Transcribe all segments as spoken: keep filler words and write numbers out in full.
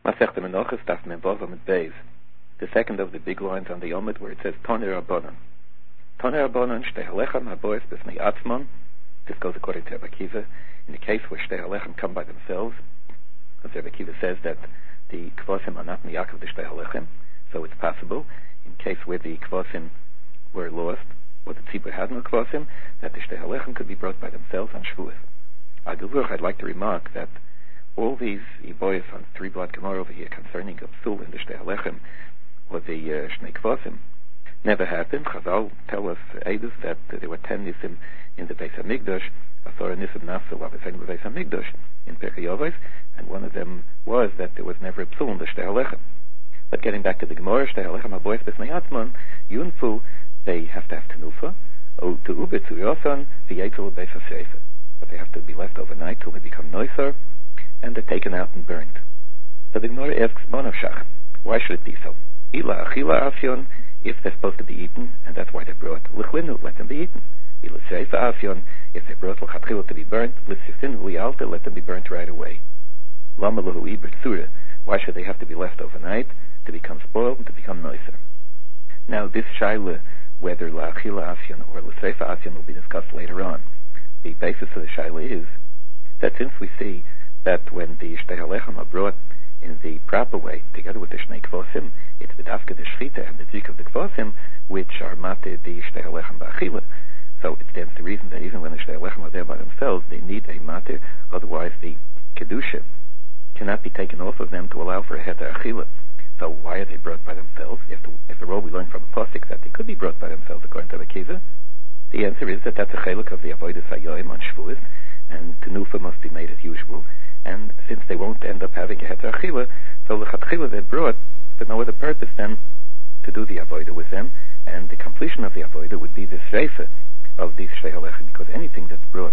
Masechta Menachos Daf Memvav Amud Beis, the second of the big lines on the Yomid, where it says Toner Rabbanan. Toner Rabbanan Shtei Halechem Habois B'fnei Atzmon. This goes according to Rebbe Akiva. In the case where Shtei Halechem come by themselves, because Rebbe Akiva says that the Kvosim are not Miyakov the Shtei Halechem, so it's possible, in case where the Kvosim were lost, or the Tzibur had no Kvosim, that the Shtei Halechem could be brought by themselves on Shavuos. Agilvurch, I'd like to remark that all these Iboyas on three blood Gemara over here concerning a Psul in the Shtei Halechem or the uh, Shnei Kvosim never happened. Chazal tell us uh, Eidos that uh, there were ten Nisim in the Beis HaMikdash, Asor Nisim Nafsu Vaveseinu Beis HaMikdash in Pirkei Avos, and one of them was that there was never a Psul in the Shtei Halechem. But getting back to the Gemara, Shtei Halechem Habois B'fnei Atzmon, Yunfu, they have to have Tenufa, O Te'ube Tzuyosan, V'yetzel Beis HaSeifa. But they have to be left overnight till they become noiser, and they're taken out and burnt. So the Gemara asks, Bonav Shach, why should it be so? Ila Achila Afyon, if they're supposed to be eaten, and that's why they're brought, L'chwinu, let them be eaten. Ila Seifa Afyon, if they're brought L'chatchila to be burnt, L'sifinu Lialta, let them be burnt right away. Lama Lahu Ibr Tzura, why should they have to be left overnight, to become spoiled and to become noiser? Now this Shaila, whether L'achila Afyon or L'seifa Afyon, will be discussed later on. The basis of the Shaila is that since we see that when the Shtei Halechem are brought in the proper way, together with the Shnei Kvosim, it's the Dafka, the Shchita, and the Zik of the Kvosim, which are Mate, the Shtei Halechem Ba'achila. So it stands to reason that even when the Shtei Halechem are there by themselves, they need a Mate, otherwise the Kedusha cannot be taken off of them to allow for a Heter Achila. So why are they brought by themselves? After, after all, we learn from a Pasuk that they could be brought by themselves according to the Kiva. The answer is that that's a Chelek of the Avodas Hayoim on Shavuos, and Tenufa must be made as usual. And since they won't end up having a Heter Achila, so the Chatchila they're brought for no other purpose than to do the Avodah with them, and the completion of the Avodah would be the Shreifa of these Shtei Halechem, because anything that's brought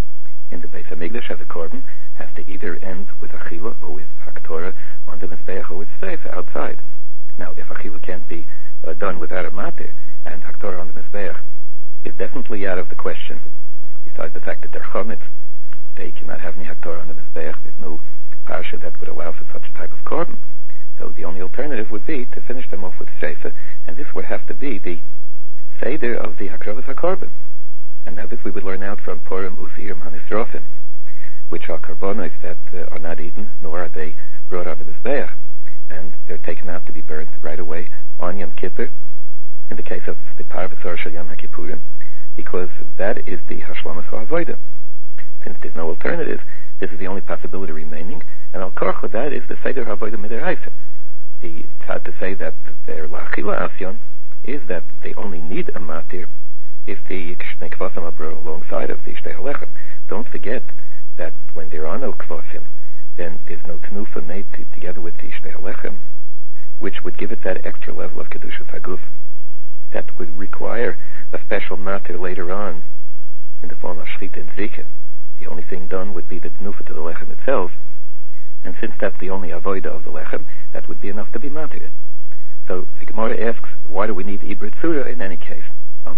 in the Beis HaMikdash as a korban has to either end with Achila or with Haktorah on the Mizbeach or with Shreifa outside. Now, if Achila can't be uh, done without a Mater and Haktorah on the Mizbeach, it's definitely out of the question. Besides the fact that they're Chometz, they cannot have any Haktorah on the Mizbeach. There's no parsha that would allow for such a type of korban. So the only alternative would be to finish them off with Shreifa, and this would have to be the Seder of the Hakrovas HaKorban. And now this we would learn out from Purim, Uzirim, Hanisrofim, which are korbanos that uh, are not eaten, nor are they brought on the Mizbeach, and they're taken out to be burned right away on Yom Kippur, in the case of the Parvasar Shel Yom HaKippurim, because that is the Hashlamas HaAvodah. Since there's no alternative, this is the only possibility remaining, and al korcha that is the Seder HaAvodah Midaraisa. The tzad to say that their L'achila Asyon is that they only need a matir if the Shnei Kvosim are brought alongside of the Shtei Halechem. Don't forget that when there are no Kvosim, then there's no Tenufa made to, together with the Shtei Halechem, which would give it that extra level of Kedushas HaGuf that would require a special matir later on in the form of Shchita and Zika. The only thing done would be the Tenufa to the Lechem itself, and since that's the only avodah of the Lechem, that would be enough to be matir. So the Gemara asks, why do we need Ibrit Surah in any case? I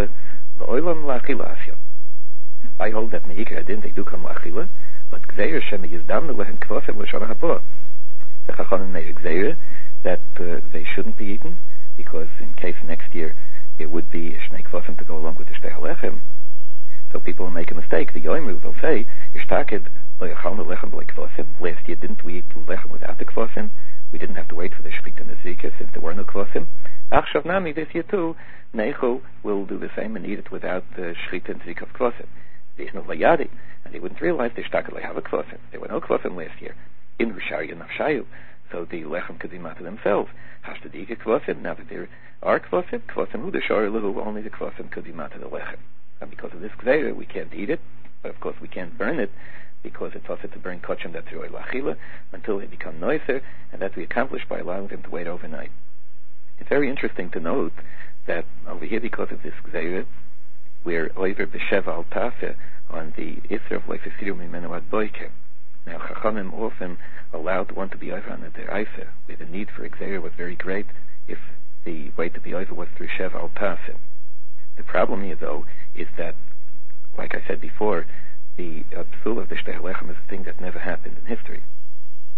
hold that Me'ikar Adin they do come L'achila, but Gzeir Shem Yizdam Lehen Kvosim L'Shana Haba. The Chachamim made a Gzeir that uh, they shouldn't be eaten, because in case next year there would be Shnei Kvosim to go along with the Shtei Halechem, so people will make a mistake. The Yoimru will say, Yishtaked L'Yachalnu Lechem B'Lei Kvosim. Last year didn't we eat Lechem without the Kvosim? We didn't have to wait for the Shvit and the Zika since there were no Kvosim. Achshav Nami, this year too, Neichu will do the same and eat it without the Shvit and Zika of Kvosim. There's no Vayadi, and they wouldn't realize they Yishtaked L'Yahava Kvosim. There were no Kvosim last year. In Rishari and Nafshayu. So the Lechem could be mata themselves. Hashtadika Kvosim, now that there are Kvosim, Kvosim Hu, the Shari Luhu, only the Kvosim could be mata the Lechem. And because of this Gzeira, we can't eat it, but of course we can't burn it, because it's also to burn Kochim that's Roy Lachila, until they become noiser, and that we accomplish by allowing them to wait overnight. It's very interesting to note that over here, because of this Gzeira, we're over B'Sheva Al Tafeh on the Isra of Leifesiru Mimenu Ad Boiker. Now, Chachamim often allowed one to be over on the Deraisa, where the need for Gzeira was very great if the way to be over was through Sheva Al Tafeh. The problem here, though, is that, like I said before, the uh, Psul of the Shtei Halechem is a thing that never happened in history.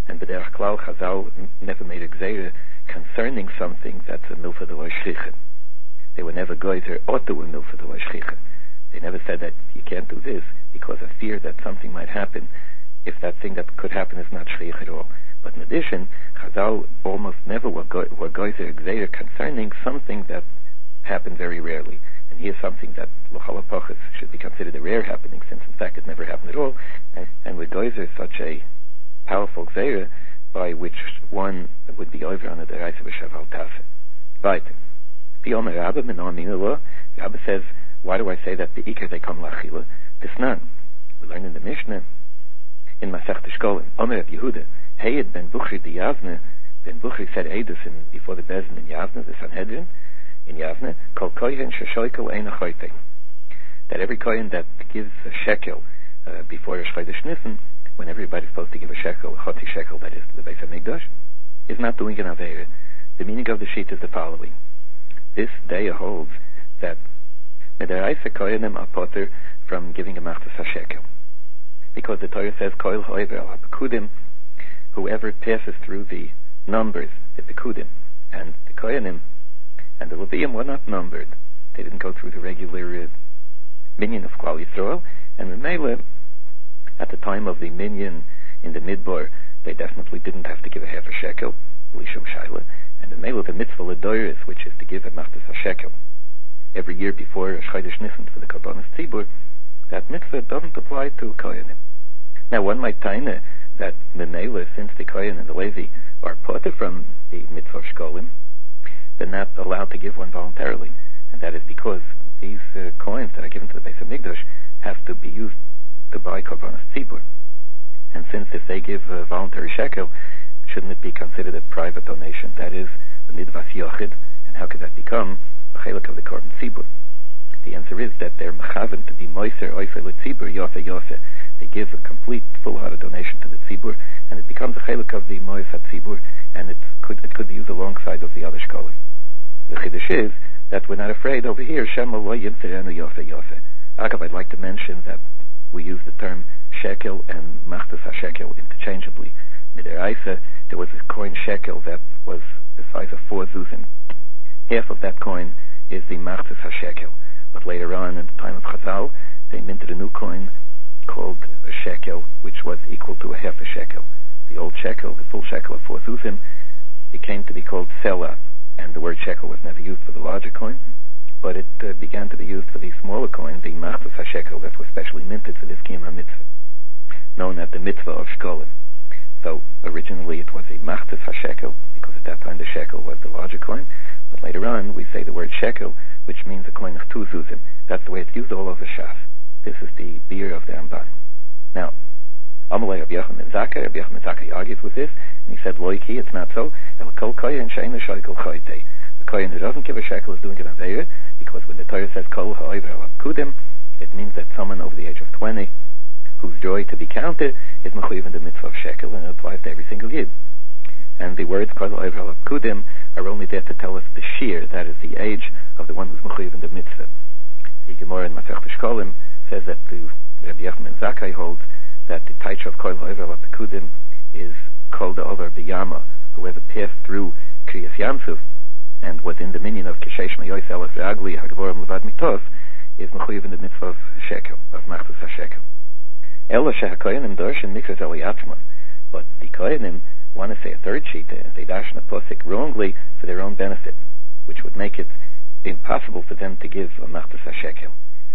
And B'derech Klal, Chazal never made a gzeira concerning something that's a milfa de lo shchicha. They were never goyzer otu a milfa de lo shchicha. They never said that you can't do this because of fear that something might happen if that thing that could happen is not shchich at all. But in addition, Chazal almost never were goyzer gzeira concerning something that happened very rarely. And here's something that l'chol hapachas should be considered a rare happening, since in fact it never happened at all. And, and with goyzer such a powerful gzeira by which one would be over on the deraisa v'shaval tase. Right. The Omer Rabba Mino Aminullah, Rabba says, why do I say that the Iker they come lachila? Tisnan. We learn in the Mishnah in Masech Tishkolim. Omer of Yehuda, Heyed ben Buchri di Yavne, ben Buchri said Eidus in before the Bezin in Yavne, the Sanhedrin in Yavne, Kol Kohen Sheshoikel Ein Achoyte. That every Kohen that gives a shekel uh, before a Shchodesh Nissen, when everybody's supposed to give a shekel, a chotzi shekel, that is to the Beis HaMikdash, is not doing an Aveira. The meaning of the sheet is the following. This day holds that Mederaisa Koyanim are potter from giving a machzas hashekel, because the Torah says Koil Hoiver al Pekudim, whoever passes through the numbers, the Pekudim, and the Koyanim and the Leviim were not numbered. They didn't go through the regular uh, minyan of Klal Yisrael, and the Mele, at the time of the minyan in the Midbar, they definitely didn't have to give a half a shekel, Lishum Shaila, and the Mele, the mitzvah Ledoris, which is to give a machzas hashekel every year before Chodesh Nisan for the Karbonos Tzibur, that mitzvah doesn't apply to Koyanim. Now one might taina that Memela, since the Koyan and the Levi are potter from the mitzvah Shkolim, they're not allowed to give one voluntarily, and that is because these uh, coins that are given to the Beis HaMikdash have to be used to buy Karbonos Tzibur. And since if they give a voluntary shekel, shouldn't it be considered a private donation? That is, a nidvas yochid, and how could that become a chelik of the Korban Tzibur? The answer is that they're mechaven to be moiser oiser letzibur yofe yofe. They give a complete, full-hearted donation to the tzibur, and it becomes a chelik of the mois tzibur, and it could it could be used alongside of the other shkolim. The chiddush is that we're not afraid over here. Shema lo yimtzerenu yofe yofe. Agav, I'd like to mention that we use the term shekel and machzas hashekel interchangeably. Midiraisa, there was a coin shekel that was the size of four zuzim. Half of that coin is the machzas hashekel. But later on, in the time of Chazal, they minted a new coin called a shekel, which was equal to a half a shekel. The old shekel, the full shekel of four zuzim, became to be called sela, and the word shekel was never used for the larger coin, but it uh, began to be used for the smaller coin, the machzas hashekel, that was specially minted for this kiyum mitzvah, known as the mitzvah of shkolim. So originally it was a machzas hashekel, because at that time the shekel was the larger coin, but later on we say the word shekel, which means a coin of two zuzim. That's the way it's used all over Shas. This is the beer of the Ramban. Now, Amalei Rabbi Yochanan ben Zakkai, Rabbi Yochanan ben Zakkai argues with this, and he said, Loiki, it's not so. El kol kohen she'eino shoikel choytei. A kohen who doesn't give a shekel is doing an aveira, because when the Torah says kol ha'over al kudim, it means that someone over the age of twenty, whose joy to be counted, is mechuyev in the mitzvah of shekel, and it applies to every single yid. And the words kol ha'over al kudim are only there to tell us the shear, that is the age of the one who's mechuyev in the mitzvah. The Gemara in Masech Shkolim says that the Rabbi Yochanan ben Zakkai holds that the taitra of kol ha'over al pekudim is kol da'over b'yama, whoever passed through Kriyas Yamsuf and was in the minyan of Kishesh Mayois Elas Re'agli Hagvorim Levad Mitos is mechuyev in the mitzvah of shekel, of machzas hashekel. Ela shehakoyanim darshan mikras eli atzman, but the koyanim want to say a third sheet, they darshan a posik wrongly for their own benefit, which would make it impossible for them to give a machzas hashekel.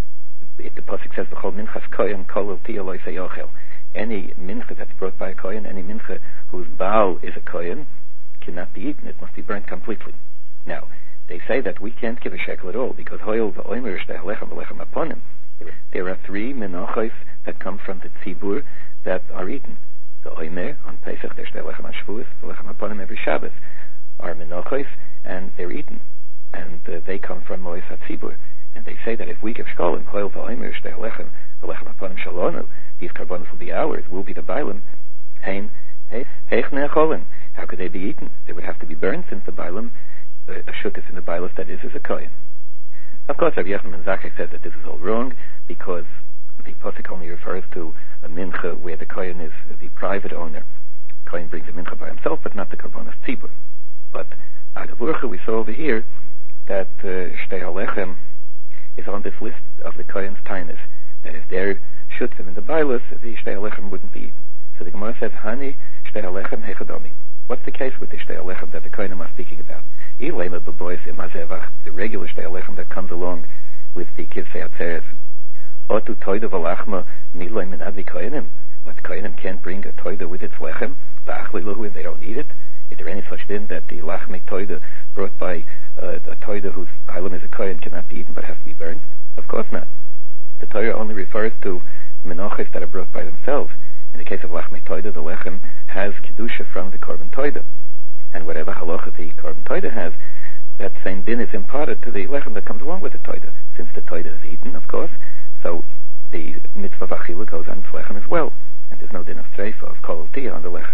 If the posik says v'chol minchas kohen kol el tiyah lo yochel, any mincha that's brought by a kohen, any mincha whose baal is a kohen, cannot be eaten. It must be burnt completely. Now, they say that we can't give a shekel at all because hoyel v'oimer shtei halechem v'lechem aponim. There are three menachos that come from the tzibur that are eaten. The oimer on Pesach, there's shtei lechem on Shavuos, v'lechem aponim every Shabbos are menachos, and they're eaten, and uh, they come from mois hatzibur. And they say that if we give shkolim, hoyel v'oimer shtei halechem v'lechem aponim shalonu, these karbonos will be ours, we'll be the bailim. Hein, heich ne'acholin. How could they be eaten? They would have to be burned, since the bailim, uh, a shutis in the bailos that is, is a kohen. Of course, Rabbi Yochanan ben Zakkai says that this is all wrong, because the posuk only refers to a mincha where the kohen is the private owner. Kohen brings the mincha by himself, but not the karbonas tzibur. But out of Urcha, we saw over here that uh, Shtei HaLechem is on this list of the Kohen's tainas. That if they're shutzim in the bailus, the Shtei HaLechem wouldn't be eaten. So the Gemara says, Hani Shtei HaLechem hechadomi. What's the case with the Shtei HaLechem that the Kohenim are speaking about? Ilema b'bois imazevach, the regular Shtei HaLechem that comes along with the Kivsei Atzeres. Otu toida v'lachma miloi minadvi Kohenim. But the Kohenim can't bring a toida with its lechem, ba'achli lahu, and they don't eat it. Is there any such thing that the lachmik toida brought by uh, a toida whose bailam is a Kohen cannot be eaten but has to be burned? Of course not. The Torah only refers to menachos that are brought by themselves. In the case of lachmik toida, the lechem has kedusha from the korban toida, and whatever halacha the korban toida has, that same din is imparted to the lechem that comes along with the toida. Since the toida is eaten, of course, so the mitzvah of achila goes on its lechem as well, and there's no din of treifa, of kol tiyah on the lechem.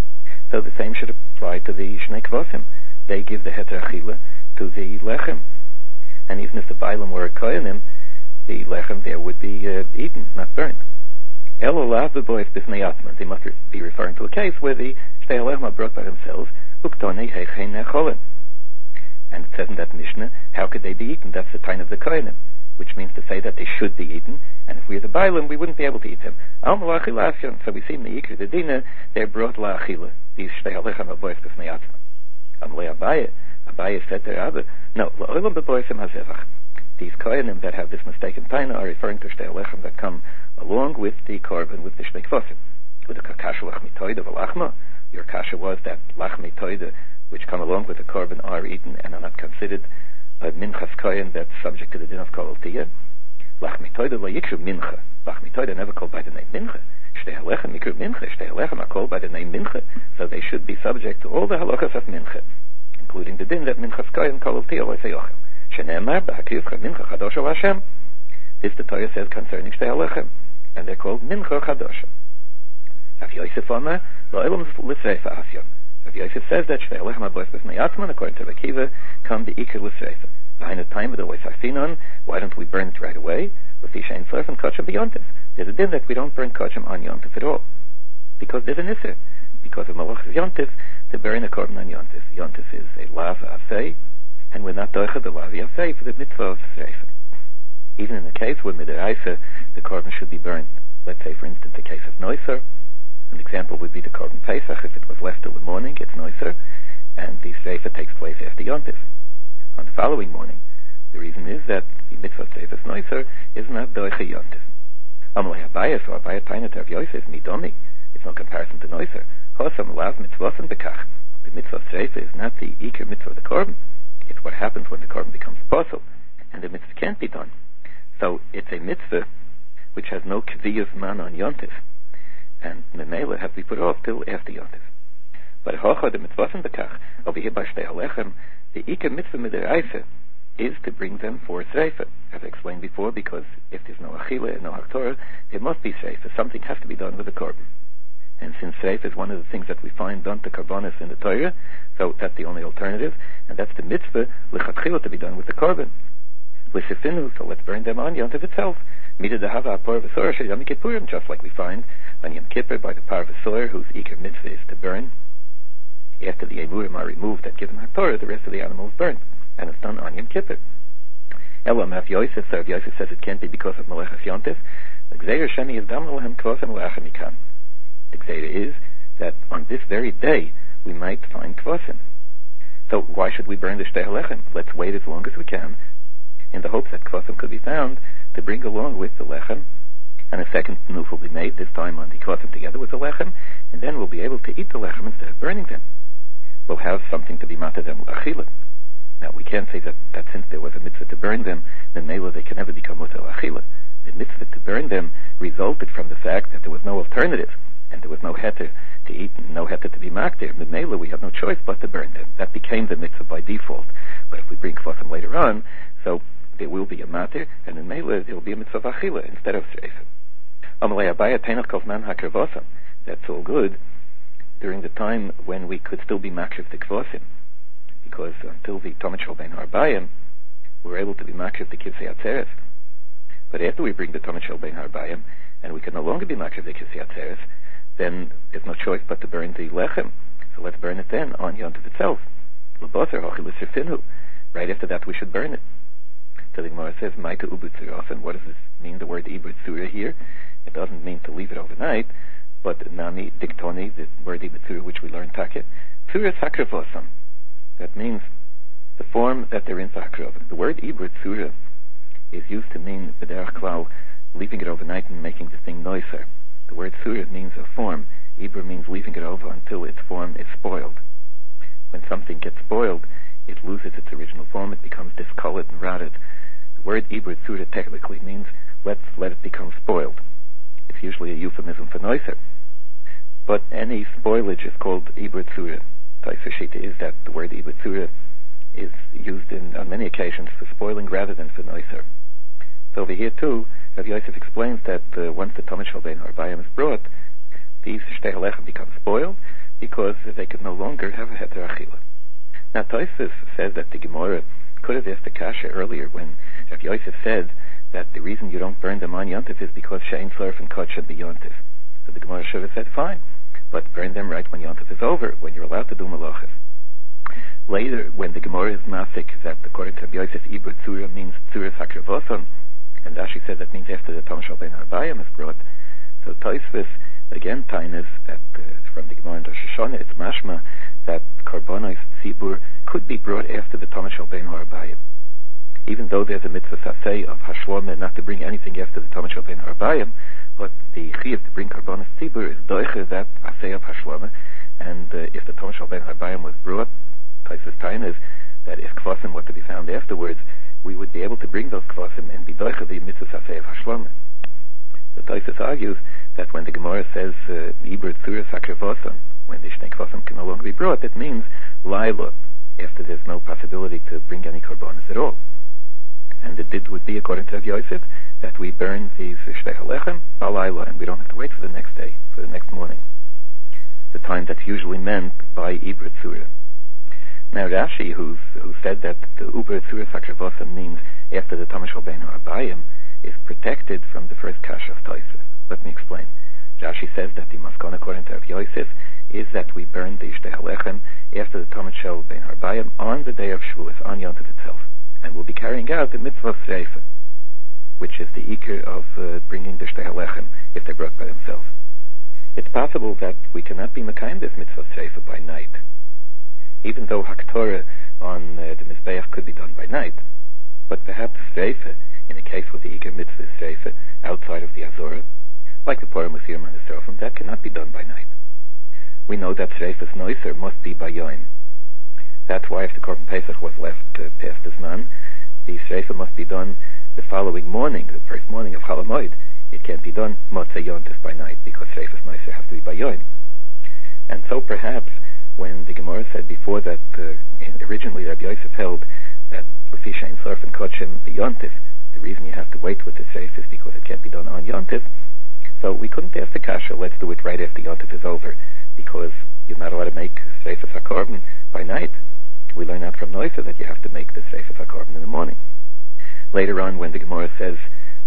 So the same should apply to the Shnei Kvosim. They give the heter achila to the lechem. And even if the bailam were a kohenim, the lechem there would be uh, eaten, not burnt. Elo lav b'bois b'fnei atzman. They must re- be referring to a case where the Shtei HaLechem are brought by themselves. Uktoni heichein necholin. And it says in that Mishnah, how could they be eaten? That's the time of the kohenim, which means to say that they should be eaten, and if we are the bailam, we wouldn't be able to eat them. Al malachila asyon. So we see in the Yikra the Dina, they're brought la'achila. These Shtei HaLechem are bois b'fnei atzman. Amalei Abaye, Abaye said to Rabbi, no, la'olam b'boisim hazevach. These kohenim that have this mistaken taina are referring to Shtei HaLechem that come along with the korban, with the Shnei Kvosim. With the kasha lachmi toida v'lachma, your kasha was that lachmi toida, which come along with the korban, are eaten and are not considered a minchas kohen that's subject to the din of kol tiyah. Lachmi toida lo yikshu mincha. Lachmi toida never called by the name mincha. Shtei HaLechem yikru mincha. Shtei HaLechem are called by the name mincha, so they should be subject to all the halachas of mincha, including the din that minchas kohen kol tiyah lo seyochel. Shenemar b'hakiyuvcha mincha chadosha Hashem. This the Torah says concerning Shtei HaLechem, and they're called mincha chadosha. Rav Yosef Omer lo elam l'sreifa asyon. Rav Yosef says that Shtei HaLechem abois b'fnei atzman, according to Rav Akiva, come be'ikar l'sreifa. Behind the time of the Weisarfinon, why don't we burn it right away? With the Shein Tzorf and Kochem b'yontif. There's a din that we don't burn Kochem on Yontif at all, because there's an Isser. Because of Malachas Yontif, to bury a korban on Yontif. Yontif is a lav asay, and we're not doicha the lav asay for the mitzvah of Sreifa. Even in the case where midiraisa, the korban should be burned. Let's say, for instance, the case of Noiser. An example would be the korban Pesach. If it was left till the morning, it's Noiser, and the Sreifa takes place after Yontif. On the following morning, the reason is that the mitzvah Seifas Noiser is not doicha Yontif. Amalei Abaye, so Abaye Taina Rav Yosef midomi. It's no comparison to Noiser. Hosam lav mitzvosen bekach. The mitzvah Seifa is not the ikar mitzvah of the korban. It's what happens when the korban becomes possible, and the mitzvah can't be done. So it's a mitzvah which has no kviyas man on Yontif, and memela have to be put off till after Yontif. But hocha the mitzvosen bekach over here by Shtei HaLechem, the ikar mitzvah midiraisa is to bring them for Sreifa, as I explained before, because if there's no Achila and no Haktorah, there must be Sreifa. Something has to be done with the korban. And since Sreifa is one of the things that we find done to Karbonis in the Torah, so that's the only alternative, and that's the mitzvah, L'chatchila, to be done with the korban. L'sifinu, so let's burn them on Yontif itself. Mida dehava apor v'sor shel Yom Kippurim, just like we find on Yom Kippur by the par v'sor, whose ikar mitzvah is to burn. After the Emurim are removed and given Haktorah, the rest of the animal is burnt. And it's done on Yom Kippur. Elam Rav Yosef, so Rav Yosef says it can't be because of Melechas Yontif. The Gzeir Sheni is Dam Lahem Kvosem Lachem Mikan. The Gzeir is that on this very day we might find Kvosim. So why should we burn the Shtei HaLechem? Let's wait as long as we can, in the hopes that Kvosim could be found to bring along with the Lechem, and a second nuf will be made, this time on the Kvosim together with the Lechem, and then we'll be able to eat the Lechem instead of burning them. We'll have something to be matter them Achila. Now, we can't say that, that since there was a mitzvah to burn them, then Mela they can never become mutar achila. The mitzvah to burn them resulted from the fact that there was no alternative, and there was no heter to eat, and no heter to be makter. In Mela we have no choice but to burn them. That became the mitzvah by default. But if we bring kvasim later on, so there will be a mater, and in Mela there will be a mitzvah of achila instead of sreifa. Amalei Abaye Tainach Kovnan HaKervosim. That's all good during the time when we could still be makriv the kvasim. Because until the Tomet Shel Ben Harbayim, we're able to be makriv the Kivsei Atzeres. But after we bring the Tomet Shel Ben Harbayim, and we can no longer be makriv the Kivsei Atzeres, then there's no choice but to burn the lechem. So let's burn it then on Yom Tov itself. Right after that we should burn it. So the Gemara says, Maita ubu tzurah, what does this mean, the word ibur tzurah here? It doesn't mean to leave it overnight, but nami diktoni, the word ibur tzurah which we learned take, tzurah sakrivosam. That means the form that they're in sakrov. The word ibur tzurah is used to mean b'derech klal, leaving it overnight and making the thing noiser. The word tzurah means a form. Ibur means leaving it over until its form is spoiled. When something gets spoiled, it loses its original form, it becomes discolored and rotted. The word ibur tzurah technically means let's let it become spoiled. It's usually a euphemism for noiser. But any spoilage is called ibur tzurah. Taiser Shita is that the word ibur tzurah is used in, on many occasions for spoiling rather than for noiser. So over here too, Rav Yosef explains that uh, once the Talmud Shel Bein Harbayim is brought, these shtei halechem become spoiled because they could no longer have a heter achila. Now Tosfos says that the Gemara could have asked the kasha earlier when Rav Yosef said that the reason you don't burn them on Yontif is because she'ein tzorf and kod should be Yontif. So the Gemara should have said, fine, but burn them right when Yontif is over, when you're allowed to do malachas. Later, when the Gemara is masik that according to Rav Yosef, ibur tzurah means tzurah sakravoson, and Rashi said that means after the Talmud Shel Bein Harbayim is brought. So Tosfos again tainas that uh, from the Gemara in Rosh Hashanah, it's mashma that karbonos tzibur could be brought after the Talmud Shel Bein Harbayim. Even though there's a mitzvah saseh of hashlomer not to bring anything after the Talmud Shel Bein Harbayim, but the chiyuv to bring karbonos tzibur is doiche that aseh of hashlomer, and uh, if the Talmud Shel Bein Harbayim was brought, Tosfos tainas that if kvasim were to be found afterwards, we would be able to bring those kvasim and be doiche the mitzvah saseh of hashlomer. The Tosfos argues that when the Gemara says ibur tzurah sakravoson, when the shnei kvasim can no longer be brought, it means laila, after there's no possibility to bring any karbonos at all. And it did, would be according to Rav Yosef that we burn these shtei halechem balayla, and we don't have to wait for the next day, for the next morning, the time that's usually meant by ibur tzurah. Now Rashi, who's, who said that the ibur tzurah sakravoson means after the Talmud Shel Bein Harbayim, is protected from the first kasha of Tosfos. Let me explain. Rashi says that the maskon according to Rav Yosef is that we burn the shtei halechem after the Talmud Shel Bein Harbayim on the day of Shavuos, on Yom Tov itself, and we'll be carrying out the mitzvah of Sreifa, which is the ikar of uh, bringing the shtei halechem if they're brought by themselves. It's possible that we cannot be mekayim this mitzvah of Sreifa by night, even though haktorah on uh, the mizbeach could be done by night, but perhaps Sreifa, in a case with the ikar mitzvah Sreifa outside of the Azorah, like the Purim Musirim and the Srofim, that cannot be done by night. We know that Sreifa's noiser must be by Yom. That's why if the Korban Pesach was left uh, past the Zman, the Sreifa must be done the following morning, the first morning of Chol Hamoed. It can't be done Motzei Yontif by night, because Sreifa's noiser has to be by Yom. And so perhaps when the Gemara said before that uh, originally Rabbi Yosef held that Lefi she'ein tzorf and kodshim b'Yontif, the reason you have to wait with the Sreifa is because it can't be done on Yontif. So we couldn't ask the kasha, let's do it right after Yontif is over, because you're not allowed to make Sreifas HaKorban by night. We learn out from Noiser that you have to make the Sreifas HaKorban in the morning. Later on, when the Gemara says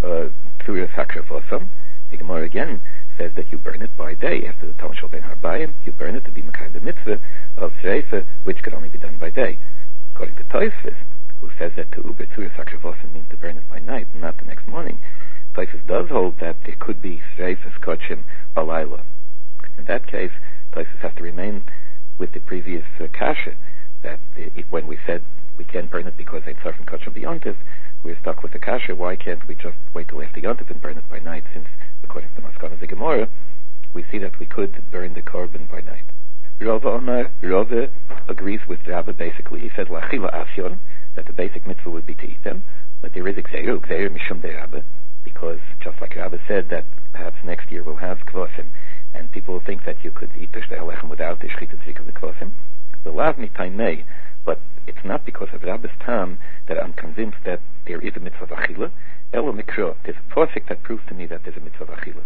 Tzurah Sakravosom, the Gemara again says that you burn it by day after the Talmud Shel Bein Harbayim. You burn it to be Mekayim the mitzvah of Sreifa, which could only be done by day. According to Tosfos, who says that to Uber Tzurah Sakravosom means to burn it by night and not the next morning, Tosfos does hold that there could be Sreifas Kodshim Balayla. In that case, Tosfos has to remain with the previous uh, kasha, that the, it, when we said we can't burn it because it's Tzarf and Kodshim b'Yontif, we're stuck with the kasha. Why can't we just wait till after Yontif and burn it by night? Since, according to the Maskon of the Gemara, we see that we could burn the korban by night. Rava Omer, Rava agrees with Rabba basically. He says, Lachila Asyon, that the basic mitzvah would be to eat them, but there is Gzeir, Gzeir Mishum de Rabba, because just like Rabba said that perhaps next year we'll have Kvosim, and people will think that you could eat the Shtei Halechem without the Shchita Tzrik of the Kvosim. The Lav Mitaimei, but it's not because of Rabba's tam that I'm convinced that there is a mitzvah of Achila. Elo Mikro, there's a posik that proves to me that there's a mitzvah of Achila.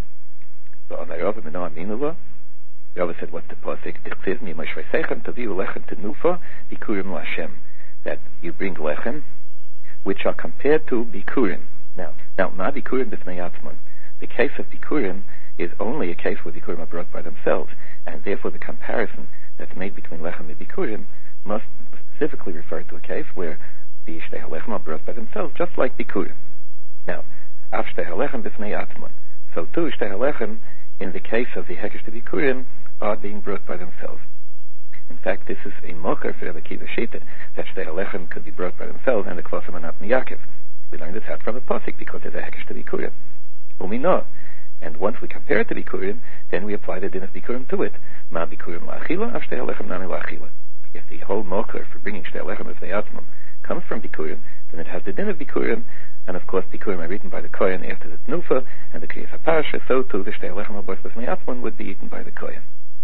So on Rabba Menoah Minullah, Rabba said, what's the posik? Dichtzivni Mashvei Taviu Lechem Tenufa Bikurim Lashem, that you bring lechem, which are compared to Bikurim. Now, now, not Bikurim B'fnei Atzmon. The case of Bikurim is only a case where bikurim are brought by themselves, and therefore the comparison that's made between lechem and bikurim must specifically refer to a case where the shtei halechem are brought by themselves, just like bikurim. Now, af shtei halechem b'fnei atzmon. So too, shtei halechem, in the case of the hekesh to bikurim, are being brought by themselves. In fact, this is a mocker for Rebbe Akiva Shita, that shtei halechem could be brought by themselves and the kvasim are not miyakev. We learned this out from a pasuk because there's a hekesh to bikurim. Umi no. And once we compare it to bikurim, then we apply the din of bikurim to it. Ma bikurim la'achila, af shtei halechem nami la'achila. If the whole mocker for bringing shtei halechem of atzmon comes from bikurim, then it has the din of bikurim, and of course bikurim are eaten by the kohen after the tnufa and the kriyas haparsha, so too the shtei halechem of atzmon would be eaten by the kohen.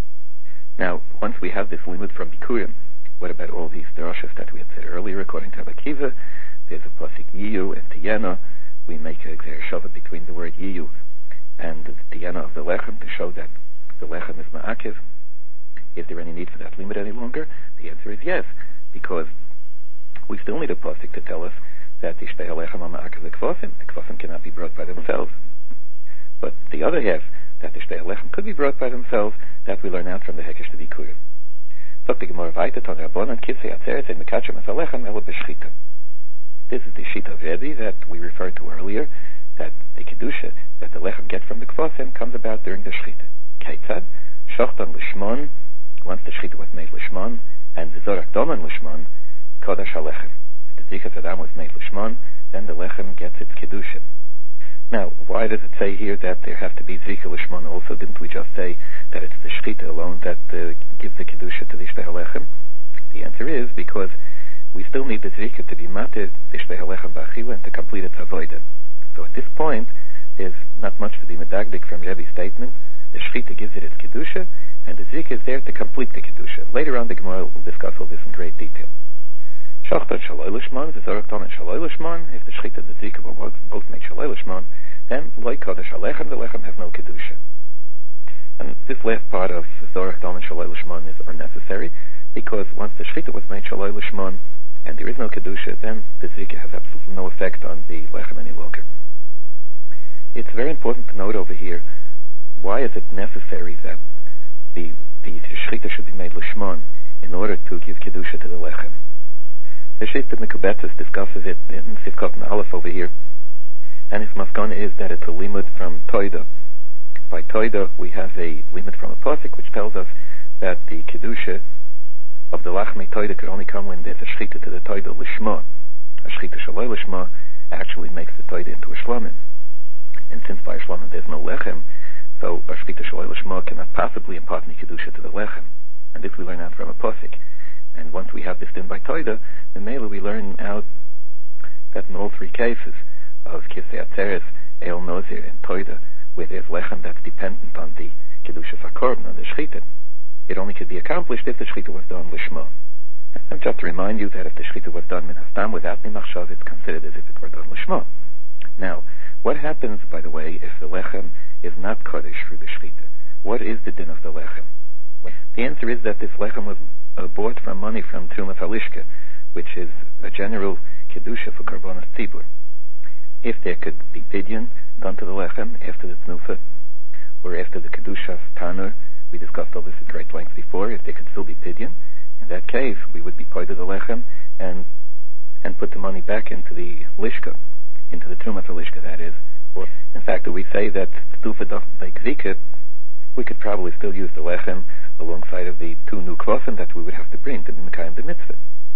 Now, once we have this limit from bikurim, what about all these drashas that we had said earlier? According to Rebbe Akiva, there's a pasuk yiyu and tiyana. We make a shava between the word yiyu and the tiyana of the lechem to show that the lechem is ma'akev. Is there any need for that limit any longer? The answer is yes, because we still need a pasuk to tell us that the shtei halechem are ma'akev the kvasim. The kvasim cannot be brought by themselves. But the other half, that the shtei halechem could be brought by themselves, that we learn out from the hekesh to bikurim. So the Gemara weiter, Ton Rabbanan Kisei Atzeres and Mekachem Es Halechem Elo B'Shchita. This is the shita of Rebbe that we referred to earlier, that the kedusha that the lechem gets from the kvasim comes about during the shchita. Keitzad shochtan lishmon, once the shchita was made lishmon, and the zorak doman lishmon, kodesh halechem. If the zikas adam was made lishmon, then the lechem gets its kedusha. Now, why does it say here that there have to be zika lishmon also? Didn't we just say that it's the shchita alone that uh, gives the kedusha to the shtei halechem? The answer is because we still need the zika to be matir the shtei halechem b'achila and to complete its avodah. So at this point, there's not much to be medagdik from Rebbe's statement. The shchita gives it its kedusha, and the zika is there to complete the kedusha. Later on, the Gemara will discuss all this in great detail. Shachtat shaloi lishman, the zorak doman shaloi lishman. If the shchita and the zika will both, both make shaloi lishman, then loy kodesh halechem, the lechem has no kedusha. And this last part of zorak doman shaloi lishman is unnecessary, because once the shchita was made shaloi lishman, and there is no kedusha, then the zika has absolutely no effect on the lechem any longer. It's very important to note over here, why is it necessary that the the shchita should be made lishman in order to give kedusha to the lechem? The Shita Mekubetzes discusses it in Sivkot and Aleph over here, and his maskana is that it's a limit from Toida. By Toida, we have a limit from a pasuk which tells us that the kedusha of the lachmei Toida could only come when there's a shchita to the Toida lishma. A shchita shaloi lishma actually makes the Toida into a shlamim. And since by a shlamim there's no lechem, so a shchita shaloi lishma cannot possibly impart any kedusha to the lechem. And this we learn out from a pasuk. And once we have this din by Toida, then mainly we learn out that in all three cases of Kisei Atzeres, Eil Nozir, and Toida, where there's lechem that's dependent on the kedusha fakorban, on the shchita, it only could be accomplished if the shchita was done lishma. And just to remind you that if the shchita was done min hastam without nimachshav, it's considered as if it were done lishma. Now, what happens, by the way, if the lechem is not kodesh through the shchita? What is the din of the lechem? The answer is that this lechem was uh, bought from money from Trumas Halishka, which is a general kedusha for karbonos tzibur. If there could be pidyon done to the lechem after the tnufa, or after the kedusha of tanur, we discussed all this at great length before, if there could still be pidyon, in that case we would be part of the lechem and and put the money back into the lishka, into the Trumas Halishka, that is. Or, in fact, we say that tnufa doesn't make zikah, we could probably still use the lechem alongside of the two new kvasim that we would have to bring to the Mekayim the mitzvah.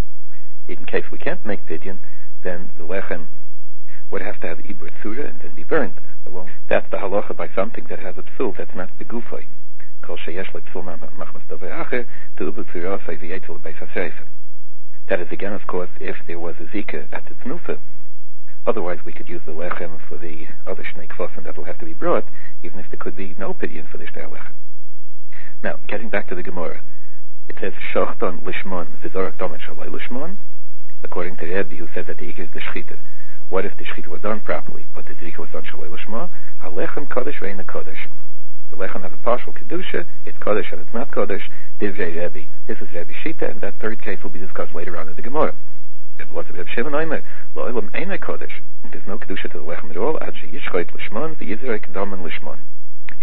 In case we can't make pidyon, then the lechem would have to have ibur tzura and then be burnt. Along. That's the halacha by something that has a psul, that's not the gufay. Kol sheyesh le psul machmas davar acher to ibur tzura osay v'yetzel beis hasreisa. That is again, of course, if there was a zika at the tnufa. Otherwise, we could use the lechem for the other shnei kvasim that will have to be brought, even if there could be no pidyon for the shtei lechem. Now, getting back to the Gemara, it says shochton lishmon v'zorak doman shaloi lishmon. According to Rebbe, who said that the ikar is the shchita. What if the shchita was done properly, but the zika was done shaloi lishma? Halechem kodesh ve'ena kodesh. The lechem has a partial kedusha. It's kodesh and it's not kodesh. Divrei Rebbe. This is Rebbe Shita, and that third case will be discussed later on in the Gemara. What's Reb Shimon Omer? Lo'elam eina kodesh. There's no kedusha to the lechem at all. Ad sheyishchoit lishmon v'yizrek doman lishmon.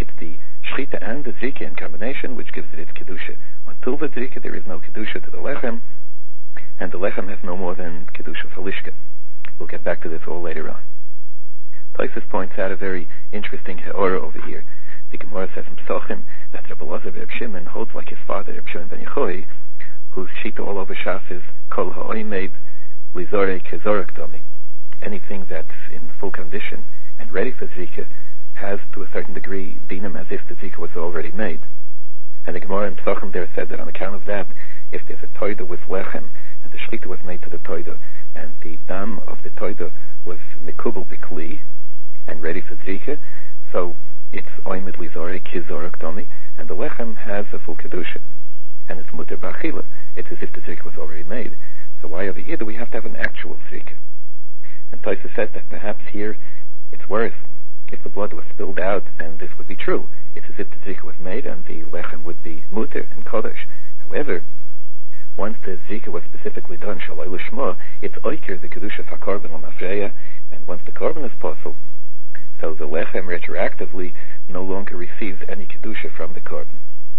It's the shchita and the zrika in combination which gives it its kedusha. Until the zrika, there is no kedusha to the lechem, and the lechem has no more than kedusha for lishka. We'll get back to this all later on. Tosfos points out a very interesting heora over here. The Gemara says in Pesachim that Rabbi Elazar Reb Shimon holds like his father Reb Shimon ben Yochai, whose shita all over Shas is kol ha'oimed lizorei kezorek domi. Anything that's in full condition and ready for zrika has, to a certain degree, dinam as if the zrika was already made. And the Gemara in Pesachim there said that on account of that, if there's a toida with lechem and the shchita was made to the toida, and the dam of the toida was mikubel bikli and ready for zrika, so it's oimed lizorei kezorek domi, and the lechem has a full kedusha, and it's muter b'achila. It's as if the zrika was already made. So why over here do we have to have an actual zrika? And Tosfos says that perhaps here it's worse. If the blood was spilled out, then this would be true. It's as if the zrika was made and the lechem would be muter and kodesh. However, once the zrika was specifically done, shaloi l'shma, it's oiker the kedusha for korban l'mafreya, and once the korban is possible, so the lechem retroactively no longer receives any kedusha from the korban.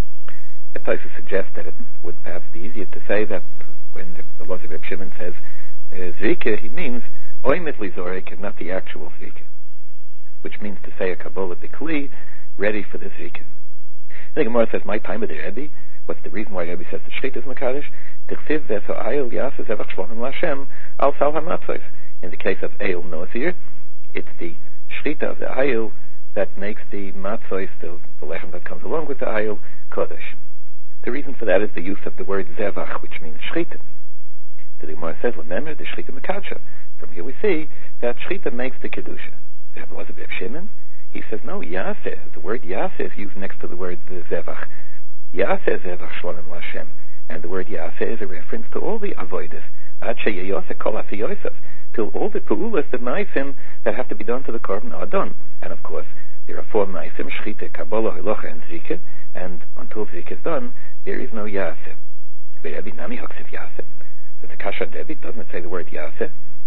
It also suggests that it would perhaps be easier to say that when the Elazar Reb Shimon says uh, zrika, he means oimed lizorek and not the actual zrika, which means to say a kabbalah bikli, ready for the zrika. The Gemara says, my time of the Rebbe, what's the reason why Rebbe says the shchita is makadosh? T'chsiv v'eso ayil yaseh zevach shlonim l'Hashem al sal hamatzos. In the case of Eil Nozir, it's the shchita of the ayil that makes the matzos, the, the lechem that comes along with the ayil, kodesh. The reason for that is the use of the word zevach, which means shchita. The Gemara says, remember, the shchita mekadsha. From here we see that shchita makes the kedusha. There was a Reb Shimon. He says, no, yaseh. The word yaseh is used next to the word zevach. Yaseh zevach shlonim l'Hashem. And the word yaseh is a reference to all the avodas. Ad sheyayoseh kol asiyosef. Till all the peulas, the ma'asim that have to be done to the korban are done. And of course, there are four ma'asim, shchita, kabbalah, halacha, and zrika. And until zrika is done, there is no yaseh. Ve'ebi nami haksiv yaseh. So the kasha debi doesn't say the word yaseh.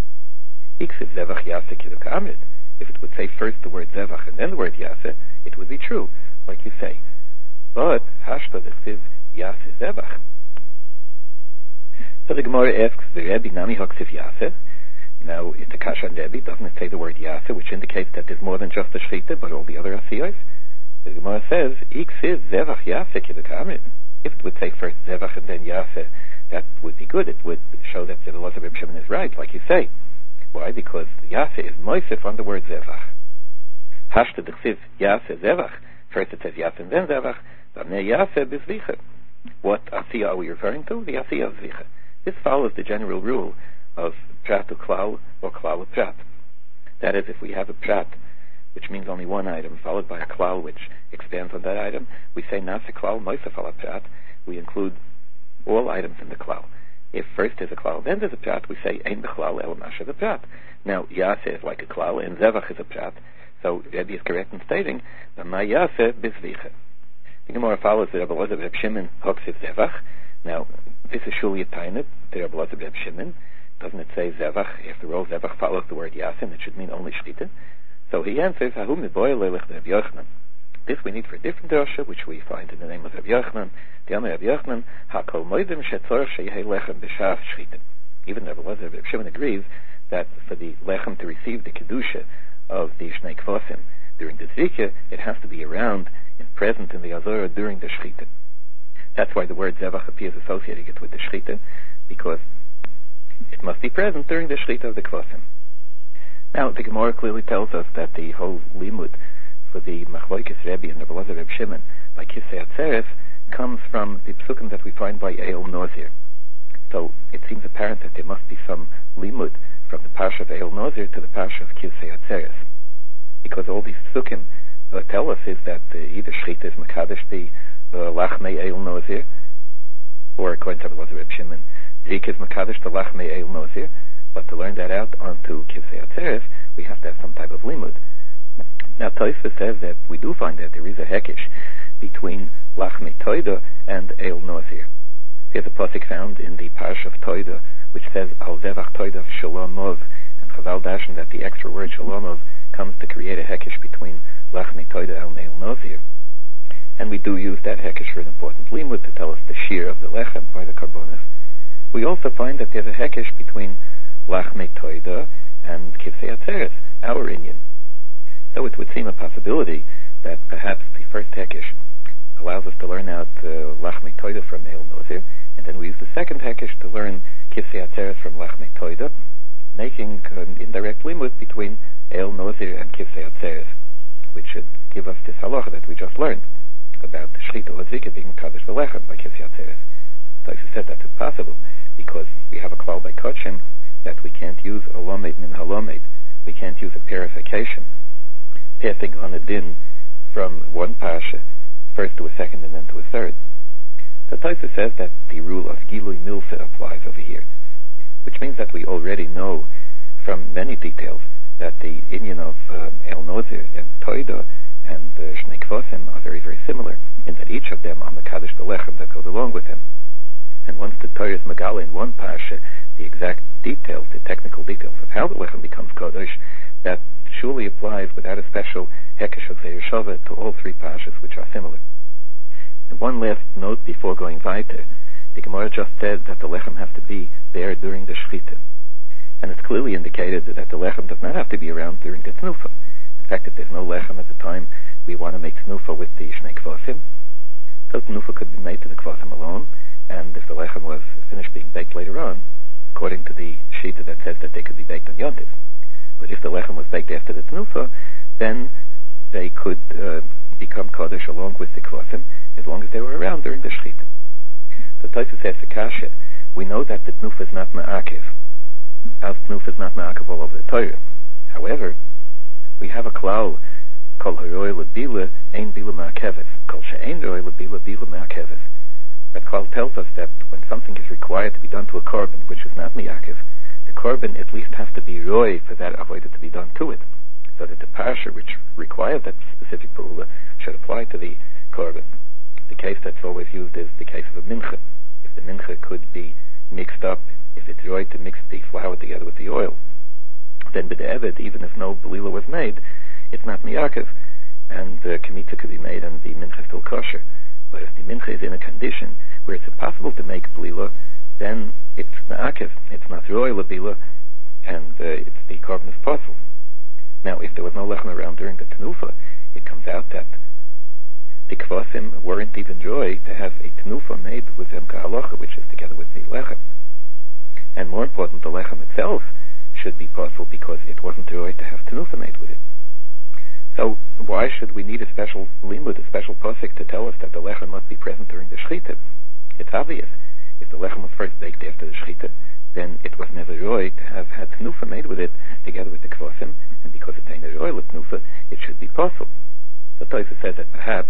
Iksiv zevach yaseh kiduk amrit. If it would say first the word zevach and then the word yaseh, it would be true, like you say. But hashta dechsiv yaseh zevach. So the Gemara asks, Ve'ebi nami haksiv yaseh. Now, in the kasha debi doesn't it say the word yaseh, which indicates that there's more than just the shchita, but all the other asiyos? The Gemara says, Iksiv zevach yaseh kiduk amrit. If it would say first zevach and then yaseh, that would be good. It would show that the Elazar Reb Shimon is right, like you say. Why? Because yaseh is moisef on the word zevach. Hashta d'chsiv yaseh zevach. First it says yaseh and then zevach. V'amnei yaseh b'zvicha. What asiyah are we referring to? The asiyah of zvicha. This follows the general rule of prat to klal or klal to prat. That is, if we have a prat, which means only one item, followed by a klal which expands on that item, we say nasa klal moisef ala prat. We include all items in the klal. If first there's a klal, then there's a prat, we say ein b'chlal el masha the prat. Now yaseh is like a klal, and zevach is a prat. So Rebbe is correct in stating that ma yaseh b'zvicha. The Gemara follows the Rebbe Elazar Reb Shimon hoksiv zevach. Now this is shuli tainet. The Rebbe Elazar Reb Shimon, doesn't it say zevach? After all, zevach follows the word yaseh, and it should mean only shchita. So he answers hahum neboy leilech Reb Yochanan. This we need for a different drasha, which we find in the name of Reb Yochanan. The Amar Reb Yochanan, hakol moedim shetzorach sheyehei lechem b'shas shchita. Even Reb Elazar Reb Shimon agrees that for the lechem to receive the kedusha of the shnei kvasim during the zrika, it has to be around and present in the azorah during the shchita. That's why the word zevach appears associating it with the shchita, because it must be present during the shchita of the kvasim. Now, the Gemara clearly tells us that the whole limud for the Machlokes Rebbe and Rebbe Elazar Reb Shimon by Kisei Atzeres comes from the psukim that we find by Eil Nozir. So it seems apparent that there must be some limud from the parsha of Eil Nozir to the parsha of Kisei Atzeres, because all these psukim uh, tell us is that uh, either shchita is makadosh the uh, lachmei Eil Nozir, or according to Rebbe Elazar Reb Shimon, zrika is makadosh the lachmei Eil Nozir. But to learn that out onto Kisei Atzeres, we have to have some type of limud. Now, Tosfos says that we do find that there is a hekesh between Lachmei Toida and Eil Nozir. There's a pasuk found in the Parsha of Toida which says Al Zevach Toida Shalomov, and Chazal dashen that the extra word Shalomov comes to create a hekesh between lachmi toida al neil nozir. And we do use that hekesh for an important limud to tell us the shear of the lechem by the karbonis. We also find that there's a hekesh between lachmi toida and kivsei atzeres, our inyan. So it would seem a possibility that perhaps the first hekesh allows us to learn out uh, lachmi toida from neil nozir, and then we use the second hekesh to learn kivsei atzeres from lachmi toida, making an indirect limud between el nozir and kivsei atzeres, which should give us this halacha that we just learned about the shchita or zika being mekadosh v'lechem by kivsei atzeres. Tosfos said that's impossible because we have a klal by kodshim that we can't use a lomed min halomed. We can't use a purification, passing on a din from one parsha first to a second and then to a third. So Tosfos says that the rule of gilui milsa applies over here, which means that we already know from many details that the inyan of uh, El Nozir and Toida and uh, Shnei Kvosim are very, very similar in that each of them are Mekadosh B'Lechem that goes along with them. And once the Torah is Megala in one parsha, the exact details, the technical details of how the Lechem becomes Kodesh, that surely applies without a special Hekesh of Zeir Shava to all three parshas which are similar. And one last note before going weiter. The Gemara just said that the lechem has to be there during the shechita, and it's clearly indicated that the lechem does not have to be around during the tnufa. In fact, if there's no lechem at the time we want to make tnufa with the shnei kvasim, so tnufa could be made to the kvasim alone, and if the lechem was finished being baked later on, according to the shita that says that they could be baked on yontif. But if the lechem was baked after the tnufa, then they could uh, become kodesh along with the kvasim as long as they were around during the shechita. The Tosfos says the kasha. We know that the tnufa is not ma'akev, as tnufa is not ma'akev all over the Torah. However, we have a klal kol haroi lebila ein bila ma'akeves, kol she'ein roi lebila bila ma'akeves. That klal tells us that when something is required to be done to a korban, which is not ma'akev, the korban at least has to be roi for that avodah to be done to it, so that the parsha which required that specific pa'ula should apply to the korban. The case that's always used is the case of a mincha. If the mincha could be mixed up, if it's right to mix the flour together with the oil, then b'de'evet, even if no belila was made, it's not miyakev, and uh, kemitza could be made and the mincha is still kosher. But if the mincha is in a condition where it's impossible to make belila, then it's ma'akev, it's not roy lebila, and uh, it's the korban is possible. Now, if there was no lechem around during the tenufa, it comes out that the kvasim weren't even joy to have a tenufa made with them kahalacha, which is together with the lechem. And more important, the lechem itself should be possible because it wasn't joy to have tenufa made with it. So why should we need a special limud, a special posik to tell us that the lechem must be present during the shechita? It's obvious. If the lechem was first baked after the shechita, then it was never joy to have had tenufa made with it together with the kvasim, and because it ain't a joy with tenufa, it should be possible. The Tosfos says that perhaps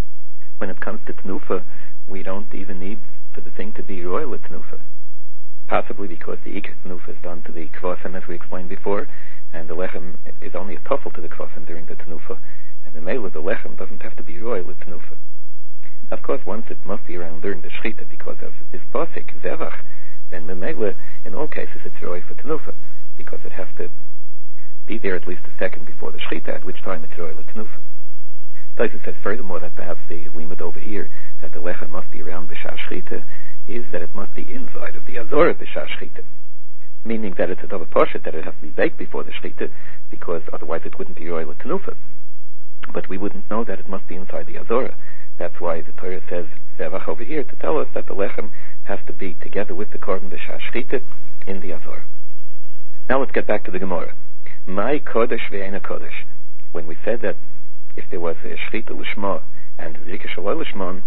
when it comes to tenufa, we don't even need for the thing to be royal at tenufa. Possibly because the ikar tenufa is done to the kvasim, as we explained before, and the lechem is only a tuffle to the kvasim during the tenufa, and the mele, the lechem, doesn't have to be royal at tenufa. Of course, once it must be around during the shechita because of this posik, zevach, then the mele, in all cases, it's royal for tenufa, because it has to be there at least a second before the shechita, at which time it's royal at tenufa. Tosfos says furthermore that perhaps the limud over here that the lechem must be around b'shas shechita is that it must be inside of the azorah b'shas shechita, meaning that it's a double poshet that it has to be baked before the shechita, because otherwise it wouldn't be royal tenufa. But we wouldn't know that it must be inside the azorah. That's why the Torah says zevach over here to tell us that the lechem has to be together with the korban b'shas shechita in the azorah. Now let's get back to the Gemara. My kodesh ve'ena kodesh. When we said that if there was a shechita l'shma and zika shaloi l'shma,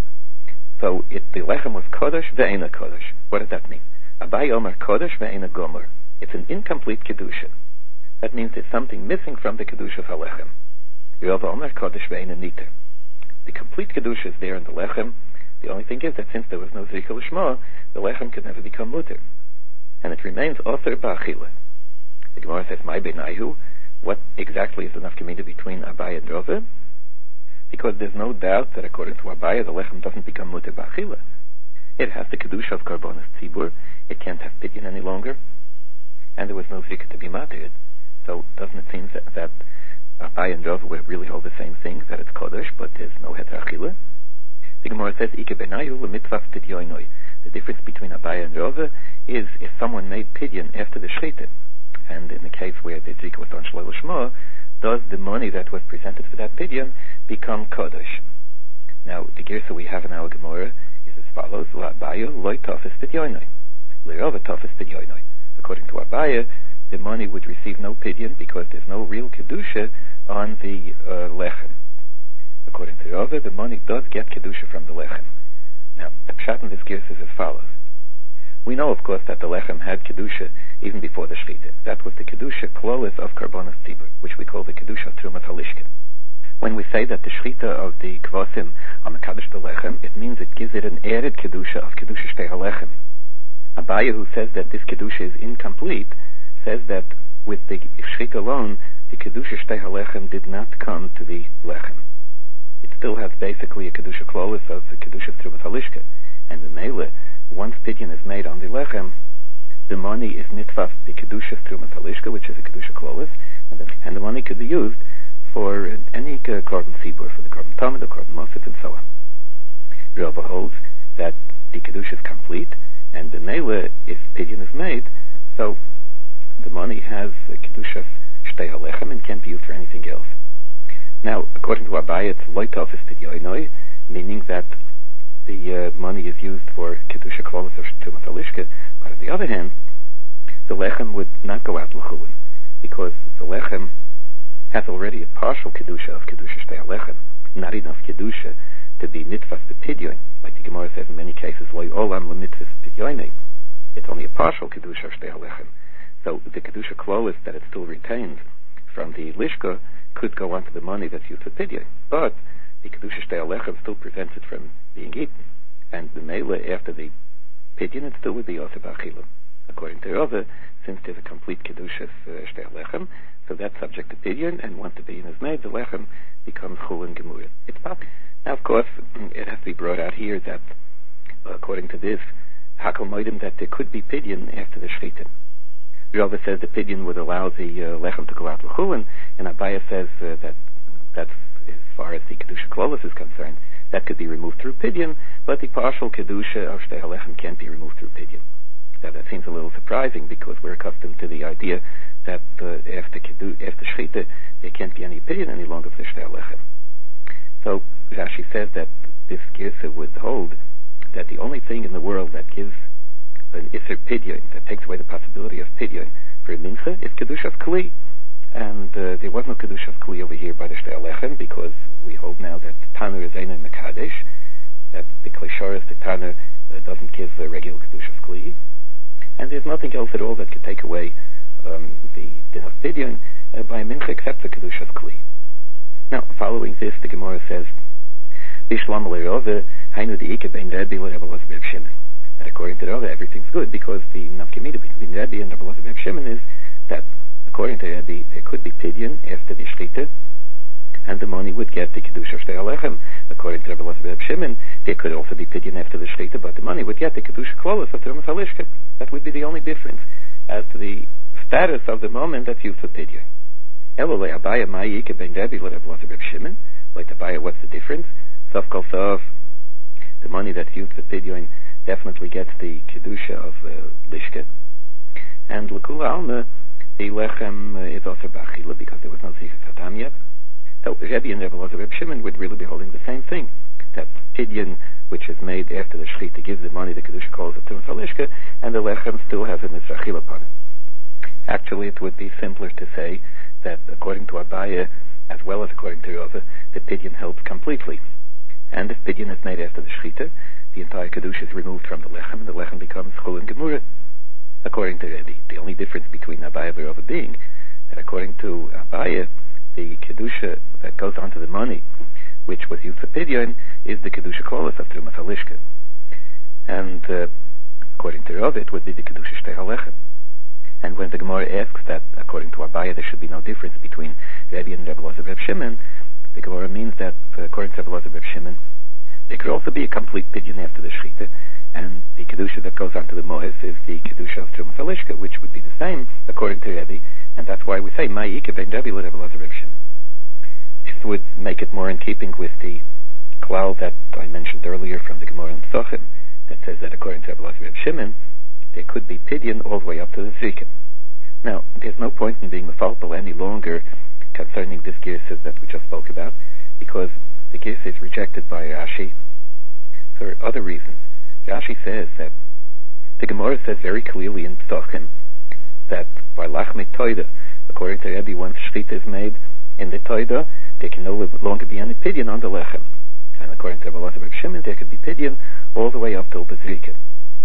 so it, the lechem was kodesh ve'ena kodesh. What does that mean? Abai Omer kodesh ve'ena gomer. It's an incomplete kedusha. That means there's something missing from the kedusha of halechem. Rav Omer kodesh ve'ena niter. The complete kedusha is there in the lechem. The only thing is that since there was no zika l'shma, the lechem could never become muter, and it remains oser ba'achila. The Gemara says, "My benayu." What exactly is the nafkamina between Abaya and Rava? Because there's no doubt that according to Abaya, the lechem doesn't become muter b'achila. It has the kedusha of karbonas tzibur. It can't have pidyon any longer, and there was no zika to be matered. So doesn't it seem that, that Abaye and Rava would really hold the same thing, that it's Kodesh, but there's no Heter Achila. The Gemara says, Ike benayu l'mitzvah pidyoinoi. The difference between Abaye and Rava is if someone made pidyon after the shechita, and in the case where the Zika was on Shloi L'Shmo, does the money that was presented for that pidyon become Kodesh? Now, the Girsa we have in our Gemara is as follows: L'Abaye loy tofes pidyoinoi, l'Rava tofes pidyoinoi. According to Abaye, the money would receive no pidyon because there's no real kedusha on the uh, lechem. According to Rava, the money does get kedusha from the lechem. Now, the pshat in this Girsa is as follows. We know, of course, that the lechem had kedusha even before the shechita. That was the kedusha klolis of karbonos tzibur, which we call the kedusha of trumas halishkin. When we say that the shechita of the kvasim on the kaddish the lechem, it means it gives it an added kedusha of kedusha shtei halechem. Abaye, who says that this kedusha is incomplete, says that with the shechita alone, the kedusha shtei halechem did not come to the lechem. It still has basically a kedusha klolis of the kedusha trumas halishkin, and the meile, once pidyon is made on the lechem, the money is nitfas the kedusha trumas halishka, which is a kedusha klolis, and, and the money could be used for any uh, korban sibur, for the korban tamid, the korban mosif, and so on. Rava holds that the kedusha is complete, and the meile, if pidyon is made, so the money has uh, kedusha shtei halechem and can't be used for anything else. Now, according to Abaye, it's loitofis pidyoinoi, meaning that the uh, money is used for kedusha klolis of trumas halishka. But on the other hand, the lechem would not go out l'chulin, because the lechem has already a partial kedusha of kedusha shtei halechem, not enough kedusha to be mitzvahs b'pidyon, like the Gemara says in many cases, loy olam l'mitzvahs pidyoinei. It's only a partial kedusha of shtei halechem. So the kedusha klolis that it still retains from the lishka could go onto the money that's used for pidyon, but the kedusha shtei halechem still prevents it from being eaten, and the meile after the pidyon it still would be also b'achila. According to Rava, since there's a complete kedusha shtei halechem, so that's subject to pidyon, and once the pidyon is made, the lechem becomes chulin gemura. It's possible. Now, of course, it has to be brought out here that, according to this, hakol moedim, that there could be pidyon after the shechita. Rava says the pidyon would allow the uh, lechem to go out l'chulin, and Abaye says uh, that that's as far as the kedusha klolis is concerned, that could be removed through pidyon, but the partial kedusha of shtei halechem can't be removed through pidyon. Now that seems a little surprising because we're accustomed to the idea that uh, after kedu, after shechita there can't be any pidyon any longer for the shtei halechem. So Rashi says that this girsa would hold that the only thing in the world that gives an iser pidyon, that takes away the possibility of pidyon for a mincha, is kedusha of kli. And uh, there was no kedusha of kli over here by the shtei halechem, because we hold now that Tanur is Eina Mekadesh, that the Kleshoris, the Tanur, uh, doesn't give the regular kedusha of kli, and there's nothing else at all that could take away um, the din of pidyon uh, by a mincha except the kedusha of kli. Now, following this, the Gemara says, Bishlam le'Rava, Hainu de'ike bein Rebbe le'Rebbe Elazar Reb Shimon. That according to Rava, everything's good because the nafkamida between Rebbe and Rebbe Elazar Reb Shimon is that according to Rebbe, there could be pidyon after the shechita, and the money would get the kedusha shtei halechem. According to Rebbe Elazar Reb Shimon, there could also be pidyon after the shechita, but the money would get the kedusha klolis of trumas halishka. That would be the only difference as to the status of the moment that's used for pidyon. Elo le'Abaye ma'yike ben Rebbe le'Rebbe Elazar Reb Shimon. Like Abaye, what's the difference? Sof kol sof, the money that's used for pidyon definitely gets the kedusha of uh, lishka, and l'kula alma, the lechem uh, is also b'achila because there was no zichus hatam yet. So Rebbe and Rebbe Elazar Reb Shimon would really be holding the same thing, that pidyon, which is made after the shechita, gives the money the kedusha calls it trumas halishka, and the lechem still has an israchil upon it. Actually, it would be simpler to say that according to Abaye, as well as according to Rava, the pidyon helps completely. And if pidyon is made after the shechita, the entire kedusha is removed from the lechem, and the lechem becomes chulin gemura. According to Rebbe, the only difference between Abaye and Rava being that according to Abaye, the kedusha that goes onto the money, which was used for pidyon, is the kedusha klolis of trumas halishka, and uh, according to Rava, it would be the kedusha shtei halechem. And when the Gemara asks that, according to Abaye, there should be no difference between Rebbe and Rebbe Elazar Reb Shimon, the Gemara means that, uh, according to Rebbe Elazar Reb Shimon, there could also be a complete pidyon after the shechita, and the kedusha that goes onto the mohes is the kedusha of trumas halishka, which would be the same according to Rebbe, and that's why we say ma'yike ben Rebbe le'Rebbe Elazar Reb Shimon. This would make it more in keeping with the klal that I mentioned earlier from the Gemara in Pesachim, that says that according to Rabbi Elazar Reb Shimon, there could be pidyon all the way up to the zrika. Now, there's no point in being mefalpel any longer concerning this girsa that we just spoke about, because the girsa is rejected by Rashi for other reasons. Rashi says that the Gemara says very clearly in Pesachim that by lachmei toida, according to Rebbe, once shchita is made in the toida, there can no longer be any pidyon on the lechem. And according to Rabbi Elazar Reb Shimon, there could be pidyon all the way up till the zrika.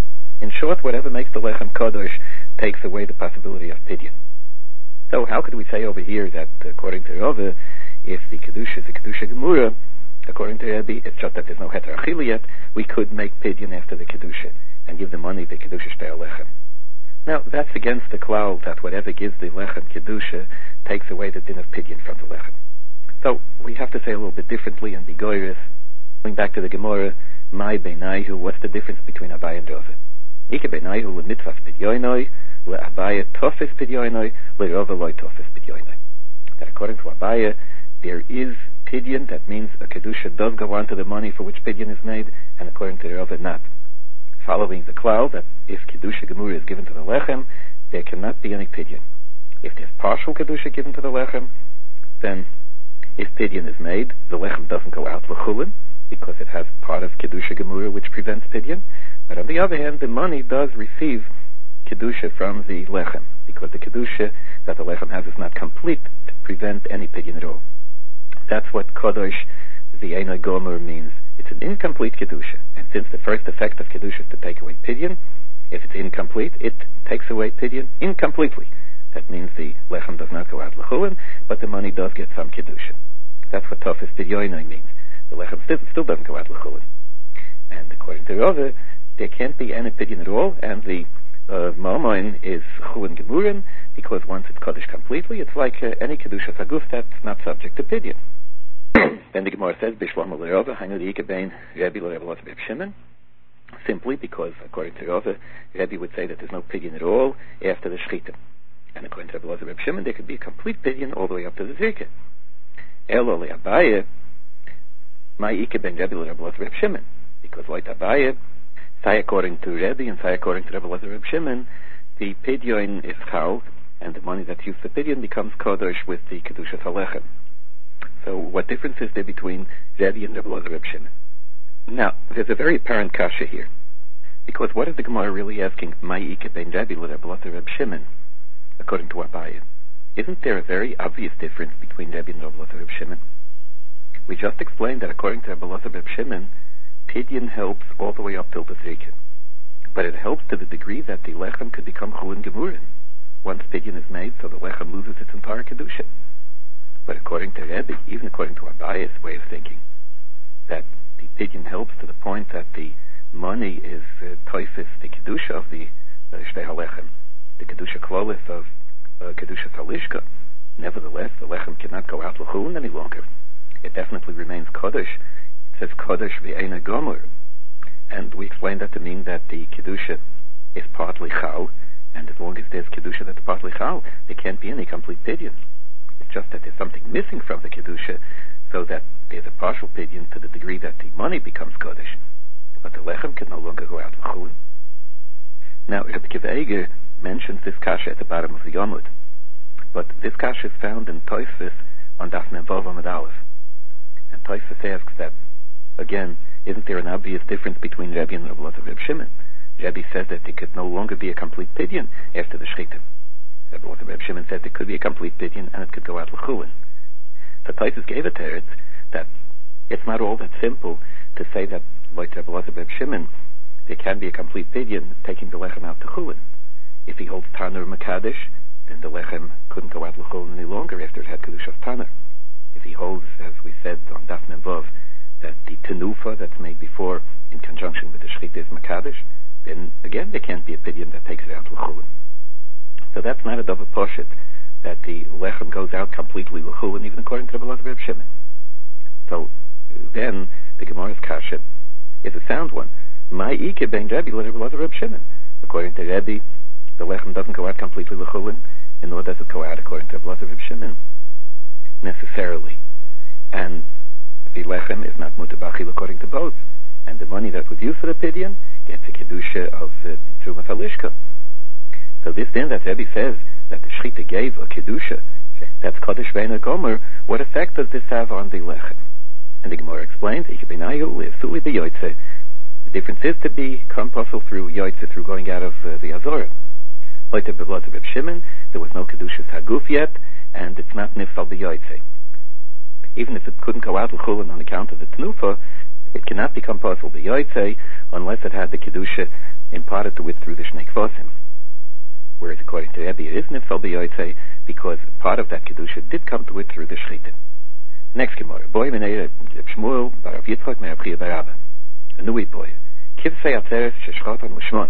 In short, whatever makes the lechem kadosh takes away the possibility of pidyon. So how could we say over here that according to Rava, if the kedusha is a kedusha gemura, according to Rebbe, it's just that there's no heter achila yet, we could make pidyon after the kedusha and give the money the kedusha shtei lechem. Now, that's against the klal that whatever gives the lechem kedusha takes away the din of pidyon from the lechem. So we have to say a little bit differently and be goyrus. Going back to the Gemara, my beinayhu, what's the difference between Abaye and Rava? Ike beinayhu le-mitzvahs pidyoinoi, le-Abaye tofes pidyoinoi, le-Rava loy tofes pidyoinoi. That according to Abaye, there is pidyon, that means a kedusha does go on to the money for which pidyon is made, and according to Rava, not. Following the klal that if kedusha gemura is given to the lechem, there cannot be any pidyon. If there's partial kedusha given to the lechem, then if pidyon is made, the lechem doesn't go out l'chulin, because it has part of kedusha gemura which prevents pidyon. But on the other hand, the money does receive kedusha from the lechem, because the kedusha that the lechem has is not complete to prevent any pidyon at all. That's what kadosh, the einoi gomer, means. It's an incomplete kedusha, and since the first effect of kedusha is to take away pidyon, if it's incomplete, it takes away pidyon incompletely. That means the lechem does not go out l'chulin, but the money does get some kedusha. That's what tofes pidyoinoi means. The lechem still, still doesn't go out l'chulin. And according to Rava, there can't be any pidyon at all, and the uh, mamoin is chulin gemurin, because once it's kaddish completely, it's like uh, any kedusha saguf that's not subject to pidyon. Then the Gemara says, Bishlam al-Rava, hangu di'ike bein Rebbe l'Rebbe Elazar Reb Shimon, simply because, according to Rava, Rebbe would say that there's no pidyon at all after the shchita. And according to Rebbe Elazar Reb Shimon, there could be a complete pidyon all the way up to the zrika. Elo le'Abaye, my ike ben Rebbe l'Rebbe Elazar Reb Shimon, because like Abaye, say according to Rebbe and say according to Rebbe Elazar Reb Shimon, the pidyon is chal, and the money that's used for pidyon becomes kadosh with the kedusha halechem. So what difference is there between Rebbe and Rebbe Elazar Reb Shimon? Now, there's a very apparent kasha here, because what is the Gemara really asking? My ike ben Rebbe l'Rebbe Elazar Reb Shimon, according to Abaye. Isn't there a very obvious difference between Rebbe and Rebbe Elazar Reb Shimon? We just explained that according to Rebbe Elazar Reb Shimon, pidyon helps all the way up till the zrika, but it helps to the degree that the lechem could become chulin gemurin once pidyon is made, so the lechem loses its entire kedusha. But according to Rebbe, even according to Abaye's way of thinking, that the pidyon helps to the point that the money is uh, toifis, the kedusha of the uh, shtei halechem, the kedusha klolis of uh, kedusha talishka. Nevertheless, the lechem cannot go out l'chulin any longer. It definitely remains kodesh. It says kodesh v'eina gomer, and we explained that to mean that the kedusha is partly chal, and as long as there's kedusha that's partly chal, there can't be any complete pidyon. It's just that there's something missing from the kedusha, so that there's a partial pidyon to the degree that the money becomes kodesh, but the lechem can no longer go out l'chulin. Now, Rabbi Akiva Eiger mentions this kasha at the bottom of the Yomud, but this kasha is found in Tosfos on Daf Memvav Amud Aleph, and Tosfos asks that, again, isn't there an obvious difference between Rebbe and Rebbe Elazar Reb Shimon? Rebbe says that there could no longer be a complete pidyon after the shchita. Rebbe Elazar Reb Shimon said there could be a complete pidyon and it could go out l'chulin. So Tosfos gave it to it that it's not all that simple to say that, like Rebbe Elazar Reb Shimon, there can be a complete pidyon taking the lechem out to chulin. If he holds Tanur Makadish, then the lechem couldn't go out l'chulin any longer after it had Kedusha of Tanur. If he holds, as we said on Daf Memvav, that the tenufa that's made before in conjunction with the shchita is Makadish, then again there can't be a pidyon that takes it out l'chulin. So that's not a dava poshet, that the lechem goes out completely l'chulin, even according to Rebbe Elazar Reb Shimon. So then the Gemara's kasha is a sound one. My ike ben Rebbe l'Rebbe Elazar Reb Shimon. According to Rebbe, the lechem doesn't go out completely l'chulin, and nor does it go out according to Rebbe Elazar Reb Shimon necessarily. and the lechem is not mutar b'achila according to both. And the money that was used for the pidyon gets a kedusha of uh, Trumas Halishka. So this din that Rebbe says that the Shechita gave a kedusha, that's Kodesh Ve'ena Gomer, what effect does this have on the lechem? And the Gemara explains, the difference is to become possible through yoytze, through going out of uh, the Azorah. Like the blood of Reb Shimon, there was no Kedushas Haguf yet, and it's not Nifsal b'yoytze. Even if it couldn't go out l'chulin on account of the Tnufa, it cannot become possible b'yoytze unless it had the Kedusha imparted to it through the Shnei Kvosim. Whereas according to Rebbe, it is Nifsal b'yoytze because part of that Kedusha did come to it through the Shechita. Next Gemara, boy minei Reb Shmuel bar Rav Yitzchak mer Reb Chia bar Abba. A new boy. Kivsei atzeres sheshchotan l'shmon.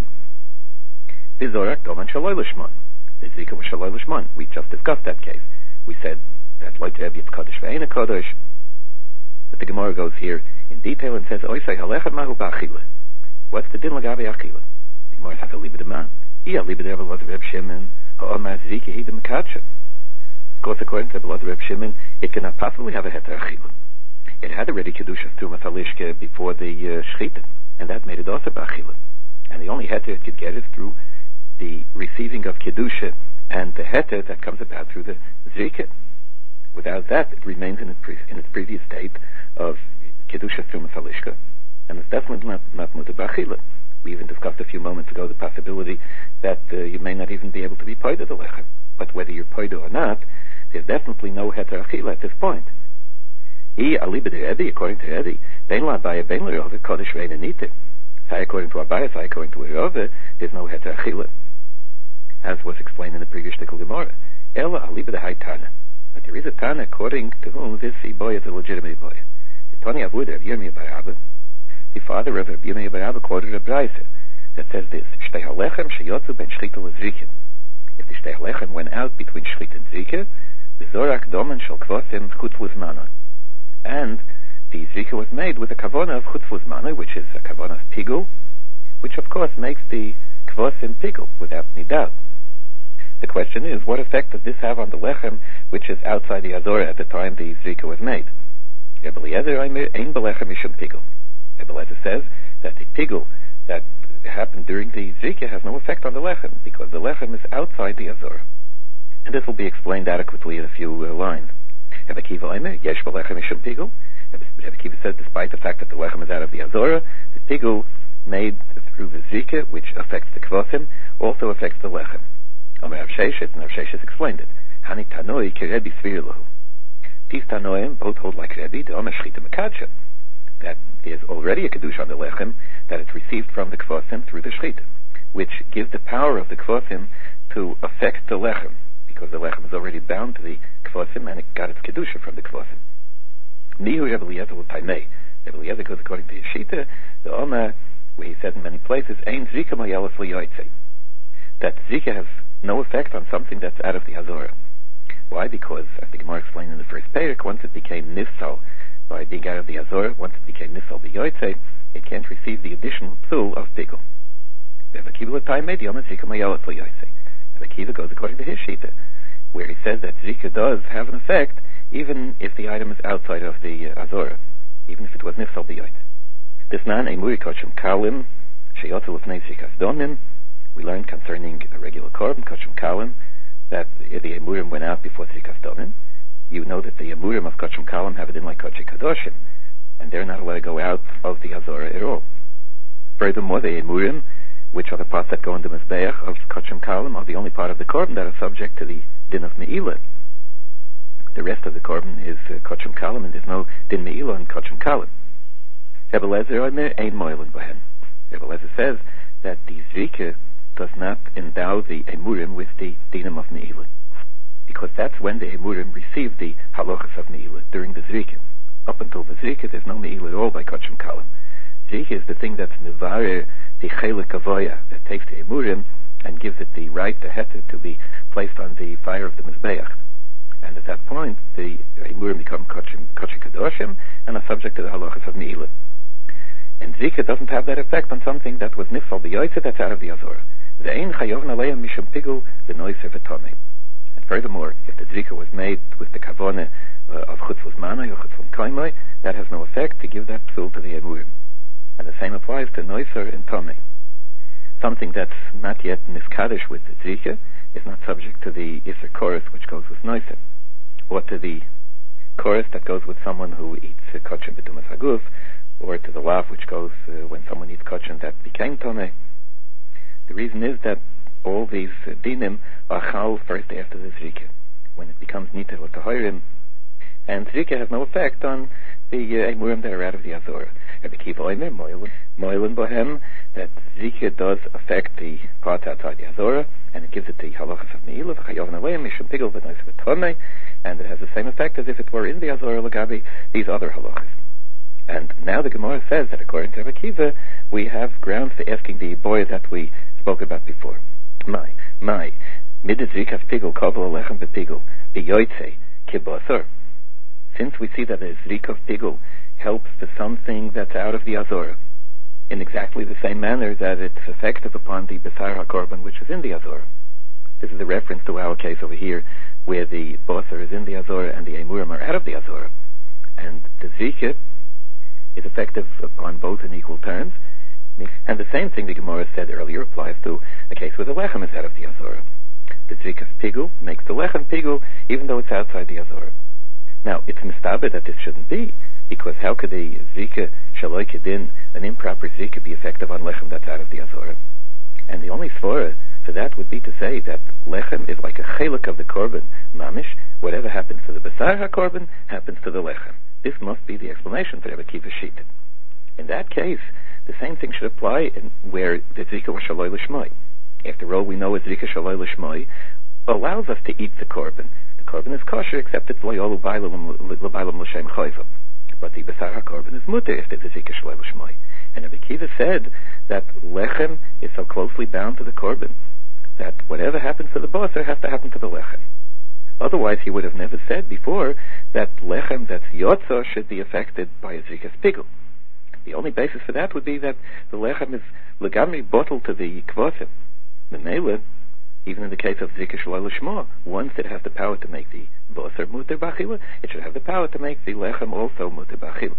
Vizorak doman shaloi l'shmon. The zika was shaloi l'shmon. We just discussed that case. We said that like Rebbe it's Kodesh ve'ena Kodesh. But the Gemara goes here in detail and says, Oisei halechem mahu ba'achila. What's the din l'gabe achila? The Gemara says, Aliba de man. Iya Aliba de Reb Shimon, ha'omaz zika hi de mekatsha. Of course, according to the Belaz Reb Shimon, it cannot possibly have a heter achila. It had already Kedushas Trumas Halishka before the uh, Shechita, and that made it also b'achila. And the only heter it could get is through the receiving of Kedusha and the heter that comes about through the Zrika. Without that, it remains in its, pre- in its previous state of Kedusha Trumas Halishka, and it's definitely not, not mutar b'achila. We even discussed a few moments ago the possibility that uh, you may not even be able to be poida the lechem. But whether you're poida or not, there's definitely no heter achila at this point. He aliba de Rebbe, according to Rebbe, bein la abaya bein la Rove, kodesh ve'ena nite. Say according to Abaya, say according to Rove, there's no heter achila, as was explained in the previous Shtikl Gemara. Ela aliba de hai Tana. But there is a Tana according to whom this boy is a legitimate boy. The Tani Avud Rav Yirmiyah bar Abba, the father of Rav Yirmiyah bar Abba, quoted a brayse that says this: Shtei halechem sheyotzu ben shchita lezrika. If the shtei halechem went out between shchita and zrika, the zorak domen shel kvosim chutz lizmana, and the zrika was made with a kavona of chutz lizmana, which is a kavona of pigul, which of course makes the kvosim pigul without any doubt. The question is, what effect does this have on the lechem, which is outside the Azorah at the time the zrika was made? Rebbe Eliezer ein belechem mishum pigul. Rebbe Eliezer says that the pigul that happened during the zrika has no effect on the lechem, because the lechem is outside the Azorah. And this will be explained adequately in a few uh, lines. Rebbe Kiva Eimer, yesh belechem mishum pigul. Rebbe Kiva says, despite the fact that the lechem is out of the Azorah, the pigul made through the zrika, which affects the kvosim, also affects the lechem. Amar Rav Sheshet, and Rav Sheshet explained it. Hani tanoi ke Rebbe svir lahu. These tanoim both hold like Rebbe, the Omer Shchita Mekadsha, that there's already a kedusha on the lechem that it's received from the kvosim through the shchita, which gives the power of the kvosim to affect the lechem, because the lechem is already bound to the kvosim and it got its kedusha from the kvosim. Mihu Rebbe Eliezer will taimei. Rebbe Eliezer goes according to Yeshita, the Omer, where he said in many places, Ein zrika mayalas liyoytze, that zrika has no effect on something that's out of the Azorah. Why? Because, as the Gemara explained in the first parak, once it became nifsal by being out of the Azorah, once it became nifsal b'yoytze, it can't receive the additional psul of pigul. Rebbe Akiva l'taimei the Omer zrika mayalas liyoytze. Rebbe Akiva goes according to his shita, where he says that zrika does have an effect even if the item is outside of the uh, Azorah, even if it was nifsal b'yoytze. This nan emuri koshem kalim sheyotzu l'fnei zrikas domim. We learned concerning a regular korban, koshem kalim, that the emurim went out before zrikas domim. You know that the emurim of koshem kalim have it in like kodesh kadoshim, and they're not allowed to go out of the Azorah at all. Furthermore, the emurim, which are the parts that go in the mizbeach of koshem kalim, are the only part of the korban that are subject to the din of me'ilah. The rest of the korban is uh, koshem kalim, and there's no din me'ilah on koshem kalim. Rebbe Eliezer ein moilin bohen. Rebbe Eliezer says that the zrika does not endow the emurim with the dinam of me'ilah, because that's when the emurim receive the halachas of me'ilah during the zrika. Up until the zrika, there's no me'ilah at all by koshem kalim. Zrika is the thing that's mevarer the chelik avoya, that takes the emurim and gives it the right, the heter, to be placed on the fire of the mizbeach. And at that point, the emurim become kodesh kadoshim and are subject to the halachas of me'ilah. And zrika doesn't have that effect on something that was nifsal b'yoytze, that's out of the Azorah. Ve'ein chayovna leim mishum pigul v'noiser v'tomei. And furthermore, if the zrika was made with the kavone uh, of chutzlus manai or chutzlum kaimai, that has no effect to give that psul to the emurim. And the same applies to noiser and tomei. Something that's not yet niskadish with the zrika is not subject to the iser chorus, which goes with noiser, or to the chorus that goes with someone who eats uh, kachem b'tumas haguf, or to the lav which goes uh, when someone eats kachem that became tomei. The reason is that all these uh, dinim are chal first after the zrika, when it becomes nitel or tahirim, and zrika has no effect on the uh, emurim that are out of the azora. Rabbi Kiva Omer, moilin bohem, that zrika does affect the parts outside the azora, and it gives it the halachas of meila, v'chayovan aleim, mishum pigel v'nois v'tomei, and it has the same effect as if it were in the azora lagabi these other halachas. And now the Gemara says that according to Rabbi Kiva, we have grounds for asking the boy that we spoke about before. My, my, midat zrikas pigel kabel alechem bepigel, b'yoytze, kibasor. Since we see that a zrika of pigel helps for something that's out of the azora, in exactly the same manner that it's effective upon the besar hakorban which is in the azora. This is a reference to our case over here, where the basar is in the azora and the emurim are out of the azora, and the zrika is effective upon both in equal terms. And the same thing the Gemara said earlier applies to a case where the lechem is out of the azora. The zrikas pigul makes the lechem pigul even though it's outside the azora. Now, it's mistaber that this shouldn't be, because how could a zika shaloi kedin, an improper zika, be effective on lechem that's out of the azora? And the only svara for that would be to say that lechem is like a chelik of the korban, mamish, whatever happens to the basar ha-korban happens to the lechem. This must be the explanation for Rabbi Kiva Shita. In that case, the same thing should apply in where the zika was shaloi l'shmoi. After all, we know a zika shaloi l'shmoi allows us to eat the korban. Korban is kosher, except it's loyolu bailam l'shem chayva. But the besar ha-korban is mutter if there's a zika shaloi l'shmoi. And Rabbi Kiva said that lechem is so closely bound to the korban that whatever happens to the basar has to happen to the lechem. Otherwise, he would have never said before that lechem that's yotza should be affected by a zikas pigul. The only basis for that would be that the lechem is legamri bottled to the kvasim. The mele, even in the case of zika shaloi l'shma, once it has the power to make the basar muter b'achila, it should have the power to make the lechem also muter b'achila.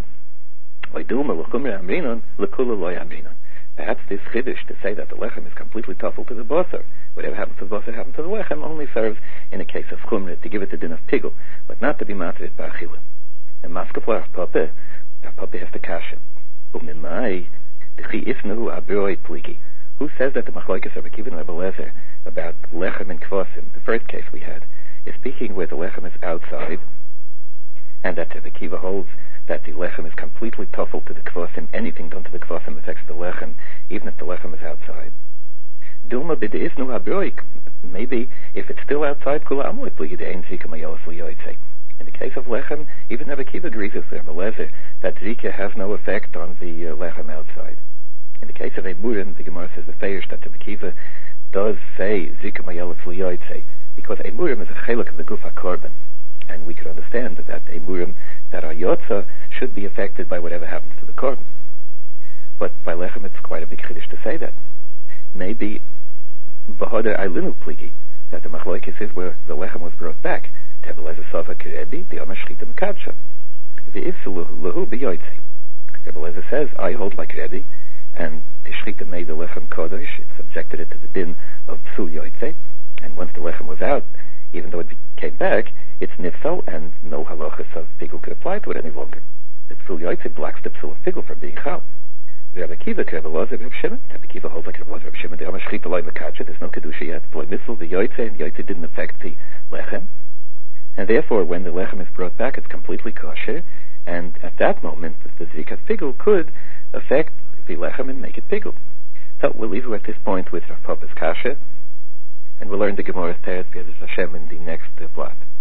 Perhaps this chiddush to say that the lechem is completely tuffled to the basar, whatever happens to the basar happens to the lechem, only serves in a case of chumra to give it the din of pigul, but not to be matrit b'achila. And maskeflar papa, our papa has to kasha. Umimai dechi ifnu abroi pliki. Who says that the machlokes of Rabbi Kiva and Rabbi Lezer about lechem and kvasim, the first case we had, is speaking where the lechem is outside, and that Rabbi Kiva holds that the lechem is completely tuffled to the kvasim, anything done to the kvasim affects the lechem, even if the lechem is outside. Dilma b'deisnu habroik, maybe if it's still outside, kula amoy pligi de'ein zika mayelas liyoytze. In the case of lechem, even Rabbi Kiva agrees with Rabbi Lezer that zika has no effect on the uh, lechem outside. In the case of a murim, the Gemara says the feish that Rabbi Kiva does say zika mayelas liyoytze, because a murim is a chelik of the guf ha-korban, and we could understand that, that a murim that are yotza should be affected by whatever happens to the korban. But by lechem, it's quite a big chiddush to say that. Maybe b'hoder ailinu pligi, that the machlokes is where the lechem was brought back. Tevel as a sova kerebi, the amashchita mekadsha. V'ifsu lahu b'yoytze. Rebbe Lezer says, I hold like Rebbe, and the shchita made the lechem kodesh, it subjected it to the din of psul yoytze, and once the lechem was out, even though it came back, it's nifsal, and no halachas of pigul could apply to it any longer. The psul yoytze blocks the psul of pigul from being chal. The Rebbe Kiva, Rebbe Lezer, Rebbe Shimon, Rebbe Kiva holds like Rebbe Lezer, Rebbe Shimon, the amashchita loy mekadsha, there's no kedusha yet, loy mitzvah, the yoytze, and the yoytze didn't affect the lechem, and therefore when the lechem is brought back, it's completely kosher, and at that moment, the zikas pigul could affect the lechem and make it pigul. So we'll leave you at this point with Rav Papa's kasha, and we'll learn the Gemara's Teretz B'Yezras Hashem in the next uh, blot.